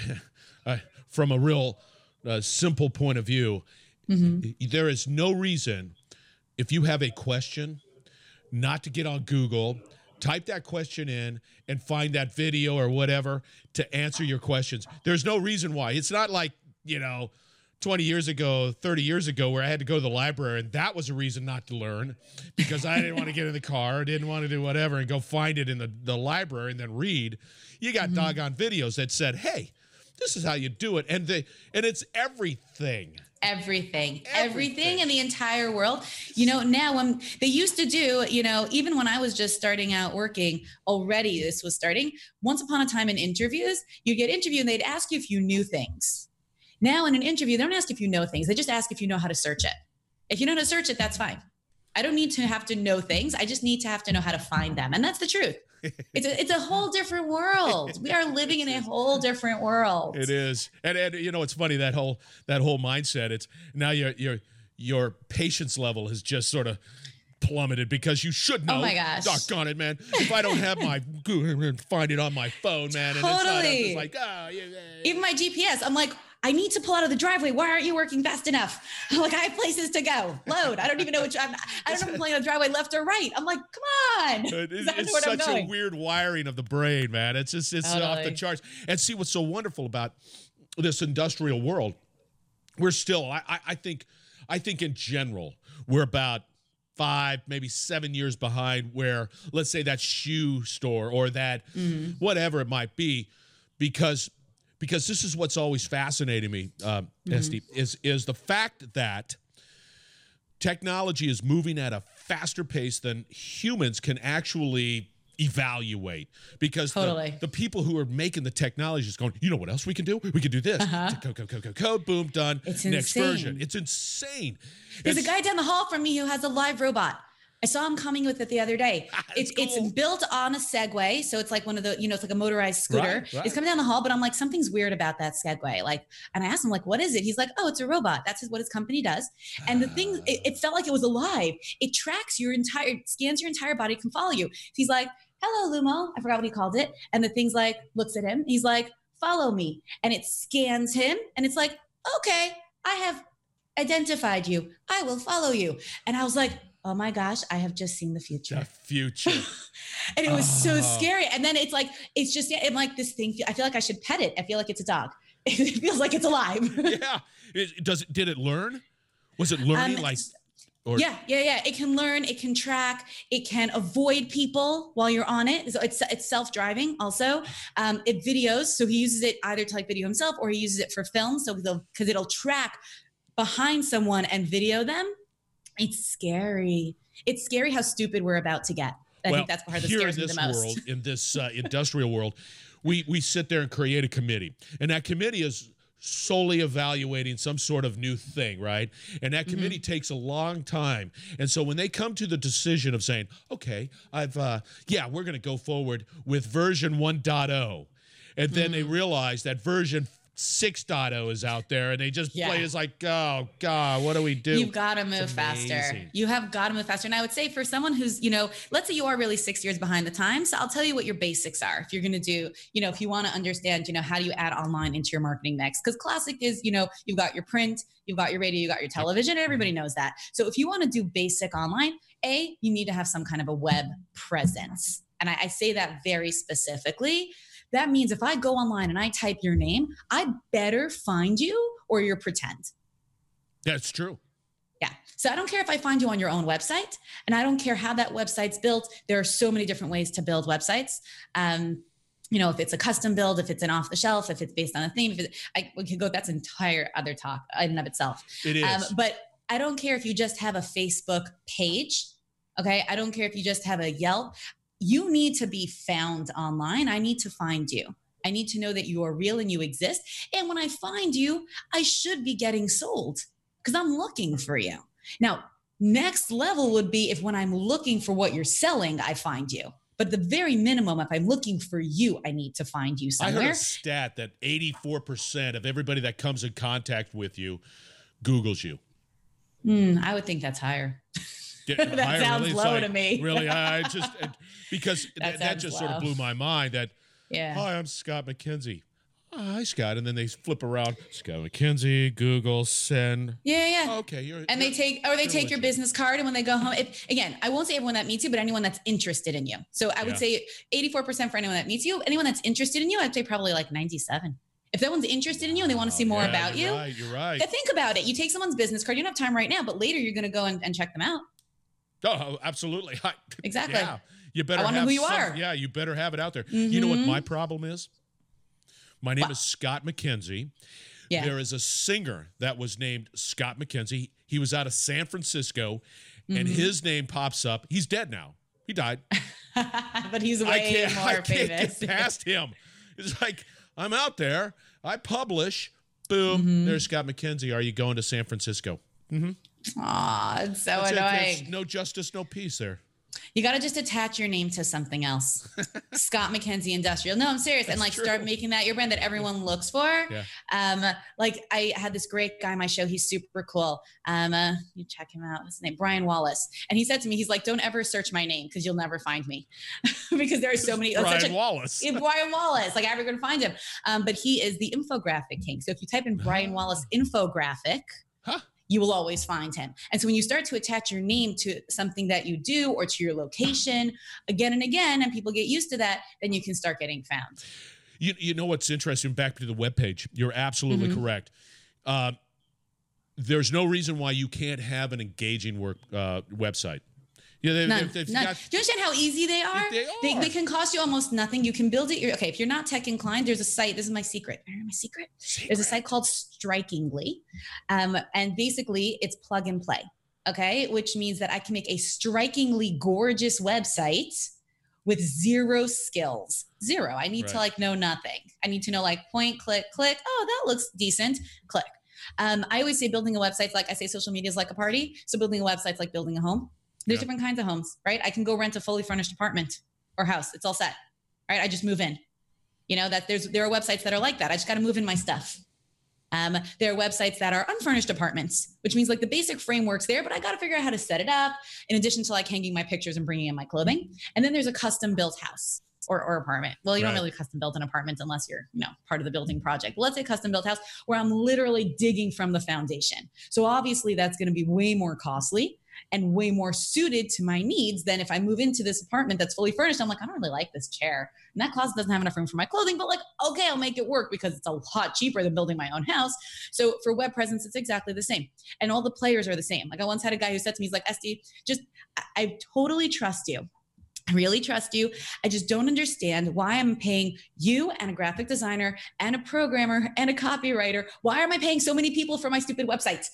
uh, from a real uh, simple point of view, mm-hmm. there is no reason if you have a question not to get on Google, type that question in and find that video or whatever to answer your questions. There's no reason why. It's not like, you know, twenty years ago, thirty years ago, where I had to go to the library and that was a reason not to learn because I didn't want to get in the car, didn't want to do whatever and go find it in the, the library and then read. You got mm-hmm. doggone videos that said, hey, this is how you do it. And they, and it's everything. Everything, everything, everything in the entire world. You know, now when they used to do, you know, even when I was just starting out working, already this was starting. Once upon a time in interviews, you get interviewed and they'd ask you if you knew things. Now in an interview, they don't ask if you know things. They just ask if you know how to search it. If you know how to search it, that's fine. I don't need to have to know things. I just need to have to know how to find them. And that's the truth. It's a, it's a whole different world. We are living in a whole different world. It is. And, and you know, it's funny, that whole that whole mindset, it's now your your your patience level has just sort of plummeted because you should know. Oh my gosh. Doggone it, man. If I don't have my find it on my phone, man. And totally. It's, it's like, oh, yeah, yeah. Even my G P S, I'm like, I need to pull out of the driveway. Why aren't you working fast enough? I'm like, I have places to go. Load. I don't even know which. I'm, I don't know if I'm playing on the driveway left or right. I'm like, come on. It, it, it's such a weird wiring of the brain, man. It's just it's totally. off the charts. And see what's so wonderful about this industrial world. We're still, I, I, I think, I think in general, we're about five, maybe seven years behind where, let's say, that shoe store or that mm-hmm. whatever it might be, because. Because this is what's always fascinating me, uh, mm-hmm. Esty, is, is the fact that technology is moving at a faster pace than humans can actually evaluate. Because totally. the, the people who are making the technology is going, you know what else we can do? We can do this. Uh-huh. Code, code, code, code, code, boom, done. It's Next insane. version. It's insane. There's it's, a guy down the hall from me who has a live robot. I saw him coming with it the other day. It's cool. It's built on a Segway. So it's like one of the, you know, it's like a motorized scooter. Right, right. It's coming down the hall, but I'm like, something's weird about that Segway. Like, and I asked him like, what is it? He's like, oh, it's a robot. That's what his company does. And the thing, it, it felt like it was alive. It tracks your entire, scans your entire body, can follow you. He's like, hello, Lumo. I forgot what he called it. And the thing's like, looks at him. He's like, follow me. And it scans him. And it's like, okay, I have identified you. I will follow you. And I was like, oh my gosh, I have just seen the future. The future. And it was oh. so scary. And then it's like, it's just, I'm like this thing, I feel like I should pet it. I feel like it's a dog. It feels like it's alive. Yeah. It, does it, did it learn? Was it learning um, like? Or- yeah, yeah, yeah. It can learn, it can track, it can avoid people while you're on it. So it's it's self-driving also. Um, it videos. So he uses it either to like video himself or he uses it for film. So because it'll track behind someone and video them. It's scary. It's scary how stupid we're about to get. I well, think that's part of the here scares in me this the most. world, in this uh, industrial world, we we sit there and create a committee, and that committee is solely evaluating some sort of new thing, right? And that committee mm-hmm. takes a long time. And so when they come to the decision of saying, okay, I've uh, yeah, we're going to go forward with version one point oh, and then mm-hmm. they realize that version six point oh is out there and they just yeah. play as like, oh God, what do we do? You've got to move faster. You have got to move faster. And I would say for someone who's, you know, let's say you are really six years behind the times. So I'll tell you what your basics are. If you're going to do, you know, if you want to understand, you know, how do you add online into your marketing mix? Because classic is, you know, you've got your print, you've got your radio, you've got your television. Everybody knows that. So if you want to do basic online, A, you need to have some kind of a web presence. And I, I say that very specifically. That means if I go online and I type your name, I better find you or you're pretend. That's true. Yeah. So I don't care if I find you on your own website and I don't care how that website's built. There are so many different ways to build websites. Um, you know, if it's a custom build, if it's an off the shelf, if it's based on a theme, if it, I we could go, that's an entire other talk in and of itself. It is. Um, but I don't care if you just have a Facebook page Okay. I don't care if you just have a Yelp. You need to be found online. I need to find you. I need to know that you are real and you exist. And when I find you, I should be getting sold because I'm looking for you. Now, next level would be if when I'm looking for what you're selling, I find you. But the very minimum, if I'm looking for you, I need to find you somewhere. I heard a stat that eighty-four percent of everybody that comes in contact with you Googles you. Mm, I would think that's higher. Yeah, that higher, sounds really? low like, to me. Really, I just it, because that, that, that just low. sort of blew my mind. That yeah. Hi, I'm Scott McKenzie. Oh, hi, Scott. And then they flip around. Scott McKenzie, Google, send. Yeah, yeah. Oh, okay. You're, and you're, they take, or they take your legit. business card. And when they go home, if, again, I won't say everyone that meets you, but anyone that's interested in you. So I would yeah. say eighty-four percent for anyone that meets you. Anyone that's interested in you, I'd say probably like ninety-seven. If someone's interested in you and they want to see more yeah, about you're you, right, you're right. Think about it. You take someone's business card. You don't have time right now, but later you're going to go and, and check them out. Oh, absolutely. I, exactly. Yeah. You better I want to have know who you some, are. Yeah, you better have it out there. Mm-hmm. You know what my problem is? My name wow. is Scott McKenzie. Yeah. There is a singer that was named Scott McKenzie. He was out of San Francisco, mm-hmm. and his name pops up. He's dead now. He died. But he's way I can't, more I can't famous. Get past him. It's like, I'm out there. I publish. Boom. Mm-hmm. There's Scott McKenzie. Are you going to San Francisco? Mm-hmm. Aw, it's so That's annoying. It. No justice, no peace there. You got to just attach your name to something else. Scott McKenzie Industrial. No, I'm serious. That's and like true. Start making that your brand that everyone looks for. Yeah. Um, like I had this great guy on my show. He's super cool. Um, uh, you check him out. What's his name? Brian Wallace. And he said to me, he's like, don't ever search my name because you'll never find me because there are so many. Brian such a, Wallace. Yeah, Brian Wallace. Like, I'm never going to find him. Um, but he is the infographic king. So if you type in Brian Wallace infographic, huh? you will always find him. And so when you start to attach your name to something that you do or to your location again and again, and people get used to that, then you can start getting found. You, you know what's interesting? Back to the webpage. You're absolutely mm-hmm. correct. Uh, there's no reason why you can't have an engaging work uh, website. Yeah, they, None. they've, they've None. got, Do you understand how easy they are? They, are. They, they can cost you almost nothing. You can build it. You're, okay, if you're not tech inclined, there's a site. This is my secret. My secret? secret. There's a site called Strikingly. Um, and basically, it's plug and play. Okay, which means that I can make a strikingly gorgeous website with zero skills. Zero. I need right. to like know nothing. I need to know like point, click, click. Oh, that looks decent. Click. Um, I always say building a website, like I say social media is like a party. So building a website is like building a home. There's yeah. different kinds of homes, right? I can go rent a fully furnished apartment or house. It's all set, right? I just move in. You know, that there's there are websites that are like that. I just got to move in my stuff. Um, there are websites that are unfurnished apartments, which means like the basic framework's there, but I got to figure out how to set it up in addition to like hanging my pictures and bringing in my clothing. And then there's a custom built house or, or apartment. Well, you right. don't really custom build an apartment unless you're, you know, part of the building project. But let's say custom built house where I'm literally digging from the foundation. So obviously that's going to be way more costly and way more suited to my needs than if I move into this apartment that's fully furnished. I'm like, I don't really like this chair. And that closet doesn't have enough room for my clothing, but like, okay, I'll make it work because it's a lot cheaper than building my own house. So for web presence, it's exactly the same. And all the players are the same. Like I once had a guy who said to me, he's like, Esty, just, I, I totally trust you. I really trust you. I just don't understand why I'm paying you and a graphic designer and a programmer and a copywriter. Why am I paying so many people for my stupid websites?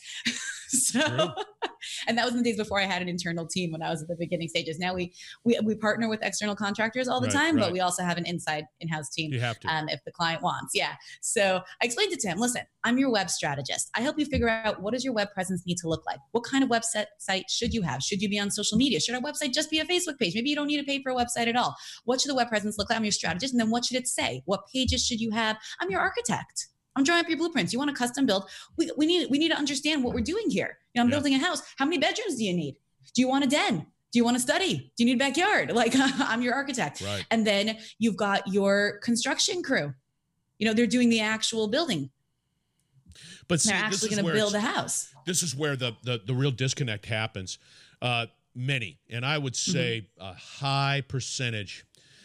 So, and that was in the days before I had an internal team when I was at the beginning stages. Now we we, we partner with external contractors all the right, time, right. but we also have an inside in-house team. You have to. Um, if the client wants. Yeah. So I explained it to him. Listen, I'm your web strategist. I help you figure out what does your web presence need to look like? What kind of website site should you have? Should you be on social media? Should our website just be a Facebook page? Maybe you don't need to pay for a website at all. What should the web presence look like? I'm your strategist. And then what should it say? What pages should you have? I'm your architect. I'm drawing up your blueprints. You want a custom build? We, we need we need to understand what we're doing here. You know, I'm yeah. building a house. How many bedrooms do you need? Do you want a den? Do you want to study? Do you need a backyard? Like I'm your architect. Right. And then you've got your construction crew. You know, they're doing the actual building. But see, they're actually going to build a house. This is where the the, the real disconnect happens. Uh, many, and I would say mm-hmm. a high percentage,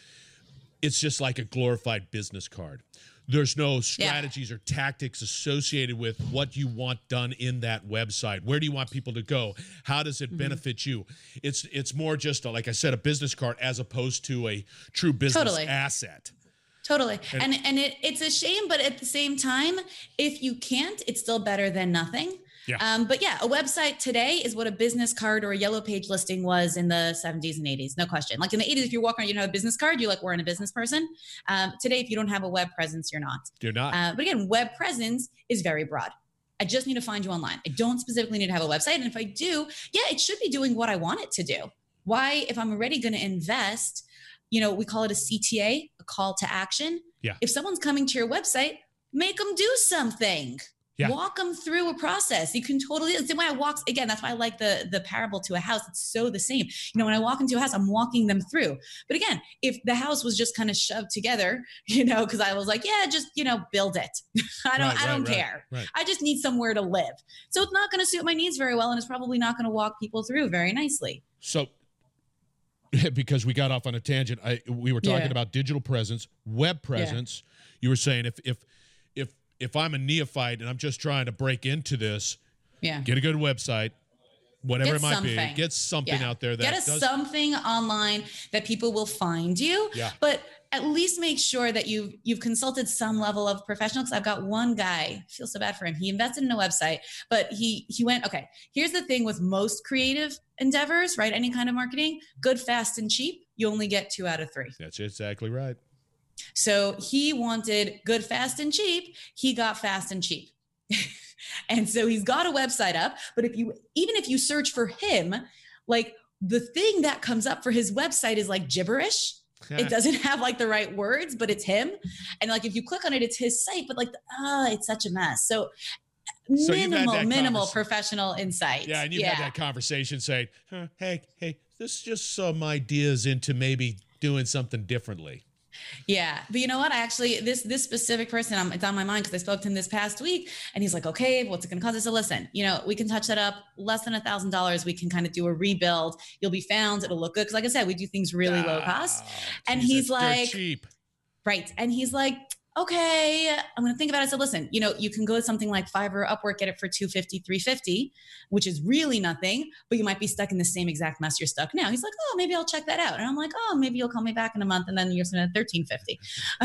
it's just like a glorified business card. There's no strategies yeah. or tactics associated with what you want done in that website. Where do you want people to go? How does it mm-hmm. benefit you? It's it's more just, a, like I said, a business card as opposed to a true business totally. asset. Totally. And and, and it, it's a shame, but at the same time, if you can't, it's still better than nothing. Yeah. Um, but yeah, a website today is what a business card or a yellow page listing was in the seventies and eighties. No question. Like in the eighties, if you're walking around, you don't have a business card, you're like, we're in a business person. Um, today, if you don't have a web presence, you're not. You're not. Uh, but again, web presence is very broad. I just need to find you online. I don't specifically need to have a website. And if I do, yeah, it should be doing what I want it to do. Why, if I'm already going to invest, you know, we call it a C T A, a call to action. Yeah. If someone's coming to your website, make them do something. Yeah. Walk them through a process. You can totally, it's the way I walk, again, that's why I like the, the parable to a house. It's so the same. You know, when I walk into a house, I'm walking them through. But again, if the house was just kind of shoved together, you know, because I was like, yeah, just, you know, build it. I don't, right, I don't right, care. Right, right. I just need somewhere to live. So it's not going to suit my needs very well. And it's probably not going to walk people through very nicely. So because we got off on a tangent, I, we were talking yeah. about digital presence, web presence. Yeah. You were saying if, if, if, if I'm a neophyte and I'm just trying to break into this, yeah, get a good website, whatever get it might something. be, get something yeah. out there that get a does- something online that people will find you. Yeah. But at least make sure that you've you've consulted some level of professional. Because I've got one guy, I feel so bad for him. He invested in a website, but he he went, okay, here's the thing with most creative endeavors, right? Any kind of marketing, good, fast, and cheap. You only get two out of three. That's exactly right. So he wanted good, fast, and cheap. He got fast and cheap. And so he's got a website up, but if you, even if you search for him, like the thing that comes up for his website is like gibberish. It doesn't have like the right words, but it's him. And like, if you click on it, it's his site, but like, ah, oh, it's such a mess. So, so minimal, minimal professional insight. Yeah. And you've yeah. had that conversation saying, huh, hey, hey, this is just some ideas into maybe doing something differently. Yeah. But you know what? I actually, this, this specific person, I'm, it's on my mind because I spoke to him this past week and he's like, okay, what's it going to cost? I said, listen, you know, we can touch that up less than a thousand dollars. We can kind of do a rebuild. You'll be found. It'll look good. Cause like I said, we do things really oh, low cost. And geez, he's like, cheap. Right. And he's like, okay, I'm going to think about it. I said, listen, you know, you can go to something like Fiverr, Upwork, get it for two fifty, three fifty, which is really nothing, but you might be stuck in the same exact mess you're stuck now. He's like, oh, maybe I'll check that out. And I'm like, oh, maybe you'll call me back in a month and then you're spending thirteen fifty.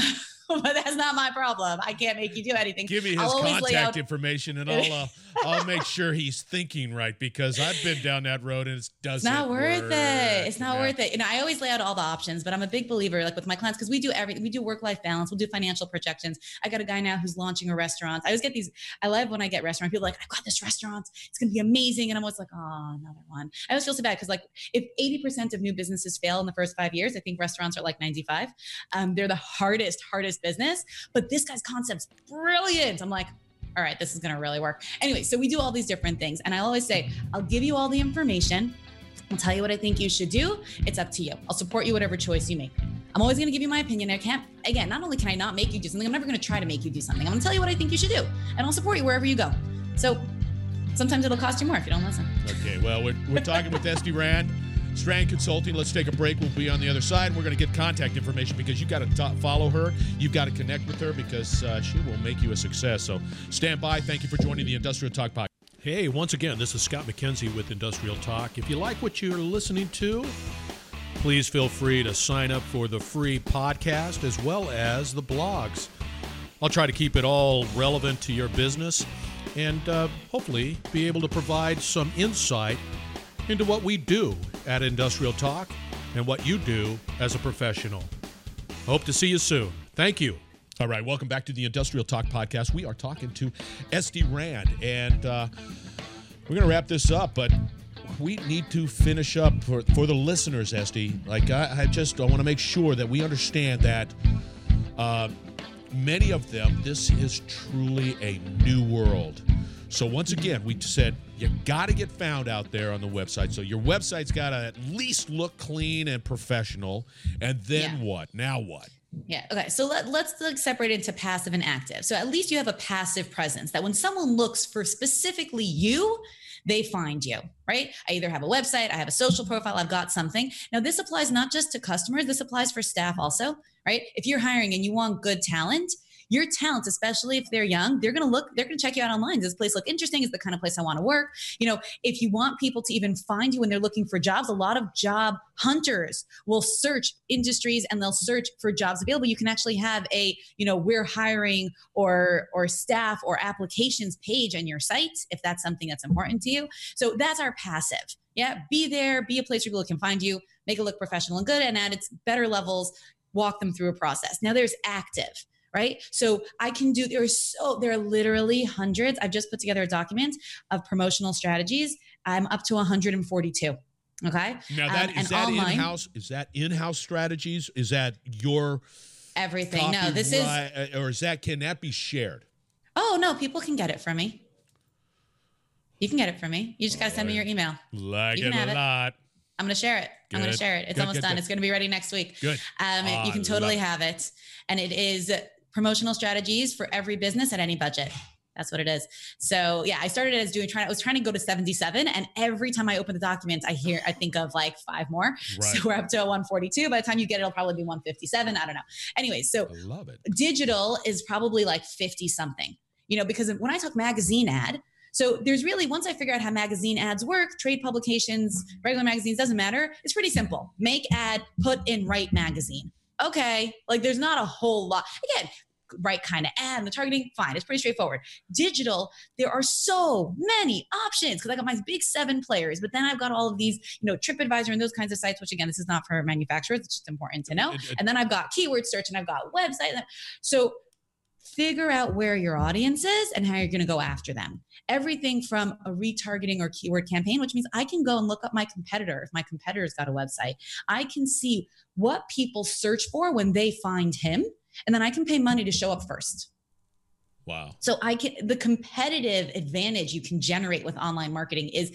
But that's not my problem. I can't make you do anything. Give me his contact out- information and I'll uh, I'll make sure he's thinking right because I've been down that road and it doesn't It's not worth work. it. It's not yeah. worth it. You know, I always lay out all the options, but I'm a big believer, like with my clients, because we do everything. We do work-life balance. We'll do financial projections. I got a guy now who's launching a restaurant. I always get these. I love when I get restaurant people like, I've got this restaurant. It's going to be amazing. And I'm always like, oh, another one. I always feel so bad because like if eighty percent of new businesses fail in the first five years, I think restaurants are like ninety-five. Um, they're the hardest, hardest business. But this guy's concept's brilliant. I'm like, all right, this is going to really work. Anyway, so we do all these different things. And I always say, I'll give you all the information. I'll tell you what I think you should do. It's up to you. I'll support you whatever choice you make. I'm always going to give you my opinion. I can't, again, not only can I not make you do something, I'm never going to try to make you do something. I'm going to tell you what I think you should do. And I'll support you wherever you go. So sometimes it'll cost you more if you don't listen. Okay, well, we're, we're talking with Esty Rand, Strand Consulting. Let's take a break. We'll be on the other side. We're going to get contact information because you've got to follow her. You've got to connect with her because uh, she will make you a success. So stand by. Thank you for joining the Industrial Talk Podcast. Hey, once again, this is Scott McKenzie with Industrial Talk. If you like what you're listening to, please feel free to sign up for the free podcast as well as the blogs. I'll try to keep it all relevant to your business and uh, hopefully be able to provide some insight into what we do at Industrial Talk and what you do as a professional. Hope to see you soon. Thank you. All right, welcome back to the Industrial Talk Podcast. We are talking to Esty Rand, and uh, we're going to wrap this up, but we need to finish up for, for the listeners, Esty. Like, I, I just I want to make sure that we understand that uh, many of them, this is truly a new world. So once again, we said you got to get found out there on the website. So your website's got to at least look clean and professional. And then yeah. what? Now what? Yeah. Okay. So let, let's like separate into passive and active. So at least you have a passive presence that when someone looks for specifically you, they find you, right? I either have a website, I have a social profile, I've got something. Now this applies not just to customers, this applies for staff also, right? If you're hiring and you want good talent, your talents, especially if they're young, they're going to look, they're going to check you out online. Does this place look interesting? Is the kind of place I want to work? You know, if you want people to even find you when they're looking for jobs, a lot of job hunters will search industries and they'll search for jobs available. You can actually have a, you know, we're hiring or, or staff or applications page on your site if that's something that's important to you. So that's our passive. Yeah. Be there, be a place where people can find you, make it look professional and good, and at its better levels, walk them through a process. Now there's active, right? So I can do, there are so, there are literally hundreds. I've just put together a document of promotional strategies. I'm up to one hundred forty-two. Okay. Now that, um, is that online, in-house, is that in-house strategies? Is that your everything? No, this is, or is that, can that be shared? Oh no, people can get it from me. You can get it from me. You just got to send me your email. Like it a lot. I'm going to share it. Good. I'm going to share it. It's good, almost good, done. good. It's going to be ready next week. Good. Um, uh, you can totally have it. And it is promotional strategies for every business at any budget. That's what it is. So yeah, I started as doing, trying, I was trying to go to seventy-seven, and every time I open the document, I hear, I think of like five more. Right. So we're up to one forty-two. By the time you get it, it'll probably be one fifty-seven. I don't know. Anyway, so I love it. Digital is probably like fifty something, you know, because when I talk magazine ad, so there's really, once I figure out how magazine ads work, trade publications, regular magazines, doesn't matter. It's pretty simple. Make ad, put in right magazine. Okay. Like there's not a whole lot. Again, right kind of ad, the targeting, fine. It's pretty straightforward. Digital, there are so many options because I got my big seven players, but then I've got all of these, you know, TripAdvisor and those kinds of sites, which again, this is not for manufacturers. It's just important to know. And then I've got keyword search and I've got website. So figure out where your audience is and how you're going to go after them. Everything from a retargeting or keyword campaign, which means I can go and look up my competitor. If my competitor's got a website, I can see what people search for when they find him, and then I can pay money to show up first. Wow. So I can, the competitive advantage you can generate with online marketing is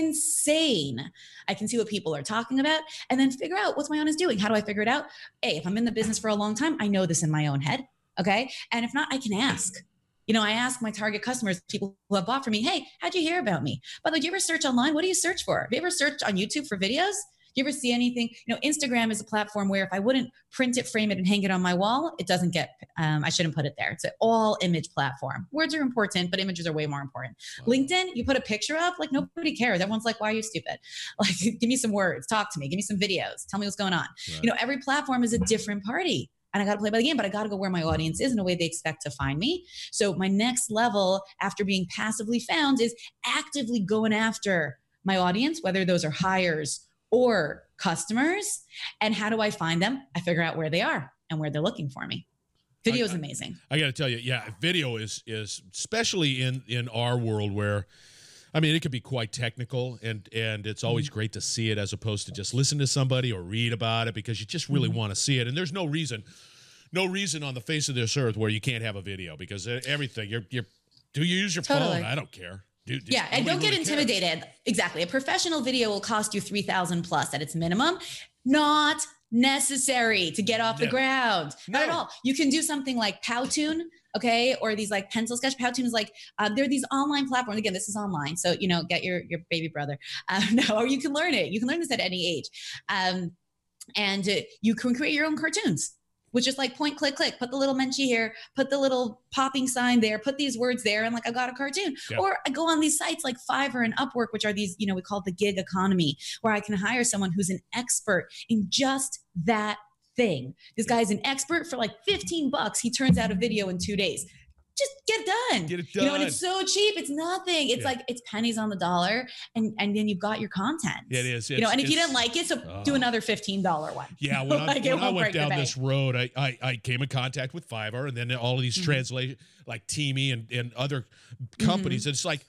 insane. I can see what people are talking about and then figure out what's my audience doing. How do I figure it out? Hey, if I'm in the business for a long time, I know this in my own head. Okay. And if not, I can ask. You know, I ask my target customers, people who have bought from me, hey, how'd you hear about me? By the way, do you ever search online? What do you search for? Have you ever searched on YouTube for videos? Do you ever see anything? You know, Instagram is a platform where if I wouldn't print it, frame it, and hang it on my wall, it doesn't get, um, I shouldn't put it there. It's an all image platform. Words are important, but images are way more important. Wow. LinkedIn, you put a picture up, like nobody cares. Everyone's like, why are you stupid? Like, give me some words, talk to me, give me some videos, tell me what's going on. Right. You know, every platform is a different party. And I got to play by the game, but I got to go where my audience is in a way they expect to find me. So my next level after being passively found is actively going after my audience, whether those are hires or customers. And how do I find them? I figure out where they are and where they're looking for me. Video is amazing. I, I got to tell you, yeah, video is, is especially in, in our world where, I mean, it could be quite technical, and and it's always mm-hmm. great to see it as opposed to just listen to somebody or read about it, because you just really mm-hmm. want to see it. And there's no reason, no reason on the face of this earth where you can't have a video, because everything, you're, you're do you use your totally. phone? I don't care. Dude, yeah, and don't get really intimidated. Cares. Exactly. A professional video will cost you three thousand plus at its minimum. Not necessary to get off no. the ground. No. Not at all. You can do something like Powtoon, okay, or these like pencil sketch. Powtoon is like, uh, there are these online platforms. Again, this is online, so you know, get your your baby brother. Um, no, or you can learn it. You can learn this at any age, um, and uh, you can create your own cartoons. Which is like point, click, click, put the little Menchie here, put the little popping sign there, put these words there, and like, I got a cartoon. Yeah. Or I go on these sites like Fiverr and Upwork, which are these, you know, we call it the gig economy, where I can hire someone who's an expert in just that thing. This guy's an expert for like fifteen bucks. He turns out a video in two days. Just get it done. Get it done. You know, and it's so cheap. It's nothing. It's yeah. like, it's pennies on the dollar. And, and then you've got your content. It is. It's, you know, and if you didn't like it, so uh, do another fifteen dollars one. Yeah. When like I, when I went down this road, I, I, I came in contact with Fiverr, and then all of these mm-hmm. translation, like Teamy and, and other companies. Mm-hmm. It's like,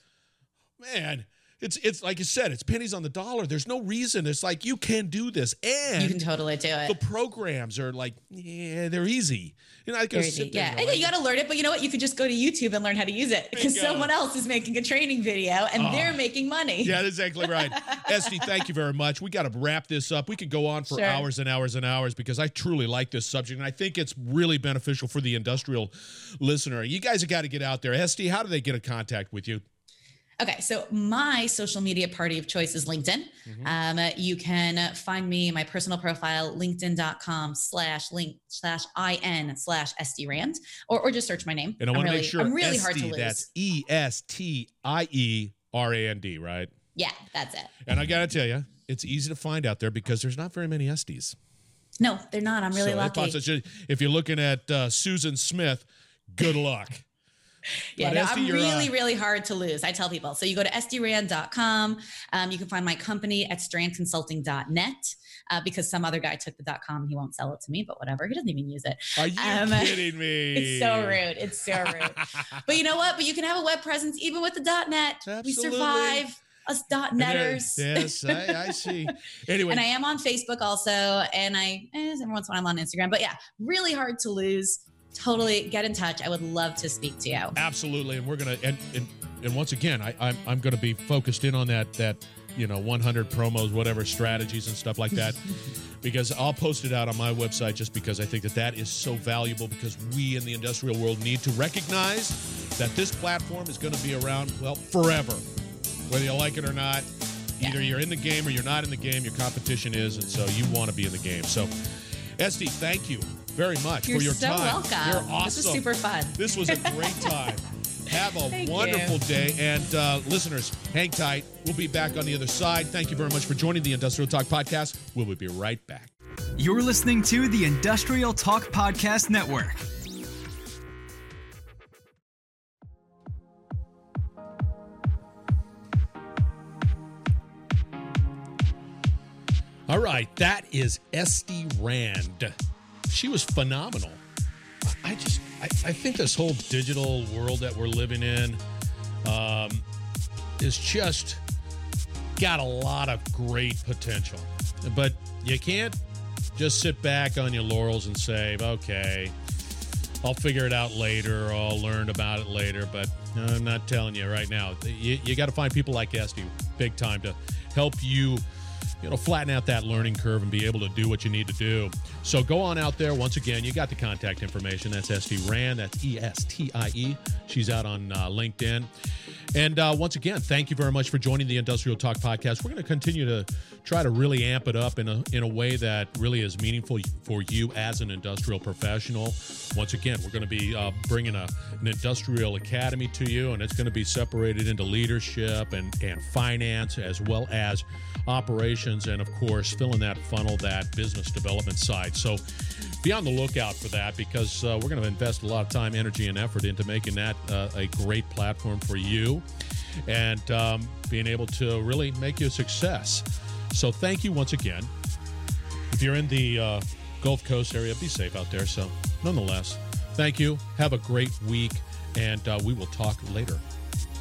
man, It's it's like you said, it's pennies on the dollar. There's no reason. It's like, you can do this. And you can totally do it. The programs are like, yeah, they're easy. You're not going to sit there. Yeah, and you got to learn it, but you know what? You could just go to YouTube and learn how to use it, because someone else is making a training video and oh. they're making money. Yeah, that's exactly right. Esty, thank you very much. We got to wrap this up. We could go on for sure. hours and hours and hours, because I truly like this subject, and I think it's really beneficial for the industrial listener. You guys have got to get out there. Esty, how do they get in contact with you? Okay, so my social media party of choice is LinkedIn. Mm-hmm. Um, you can find me, my personal profile, linkedin.com slash link slash in slash SDRand, or, or just search my name. And I want to really, make sure I'm really S D, hard to lose. That's E S T I E R A N D, right? Yeah, that's it. And I got to tell you, it's easy to find out there because there's not very many S Ds. No, they're not. I'm really so lucky. If you're looking at uh, Susan Smith, good luck. Yeah, no, I'm really, uh, really hard to lose. I tell people. So you go to S D rand dot com. Um, you can find my company at strand consulting dot net uh, because some other guy took the .com. He won't sell it to me, but whatever. He doesn't even use it. Are you um, kidding me? It's so rude. It's so rude. But you know what? But you can have a web presence even with the .net. Absolutely. We survive. Us dot netters. Yes, I, I see. Anyway. And I am on Facebook also. And I, eh, every once in a while I'm on Instagram. But yeah, really hard to lose. Totally get in touch. I would love to speak to you. Absolutely. And we're going to, and, and and once again, I, I'm, I'm going to be focused in on that, that, you know, one hundred promos, whatever strategies and stuff like that, because I'll post it out on my website just because I think that that is so valuable, because we in the industrial world need to recognize that this platform is going to be around, well, forever, whether you like it or not. Yeah. Either you're in the game or you're not in the game. Your competition is, and so you want to be in the game. So, S D, thank you very much You're for your so time. welcome. You're awesome. This is super fun. This was a great time. Have a Thank wonderful you. day. And uh, listeners, hang tight. We'll be back on the other side. Thank you very much for joining the Industrial Talk Podcast. We'll be right back. You're listening to the Industrial Talk Podcast Network. All right, that is S D Rand. She was phenomenal. I just, I, I think this whole digital world that we're living in um, is just got a lot of great potential. But you can't just sit back on your laurels and say, okay, I'll figure it out later, or I'll learn about it later. But no, I'm not telling you right now. You, you got to find people like S D big time to help you, you know, flatten out that learning curve and be able to do what you need to do. So go on out there. Once again, you got the contact information. That's S D Rand. That's E S T I E. She's out on uh, LinkedIn. And uh, once again, thank you very much for joining the Industrial Talk Podcast. We're going to continue to try to really amp it up in a in a way that really is meaningful for you as an industrial professional. Once again, we're going to be uh, bringing a, an industrial academy to you, and it's going to be separated into leadership and, and finance, as well as operations, and of course, filling that funnel, that business development side. So be on the lookout for that, because uh, we're going to invest a lot of time, energy, and effort into making that uh, a great platform for you, and um, being able to really make you a success. So thank you once again. If you're in the uh, Gulf Coast area, be safe out there. So nonetheless, thank you. Have a great week, and uh, we will talk later.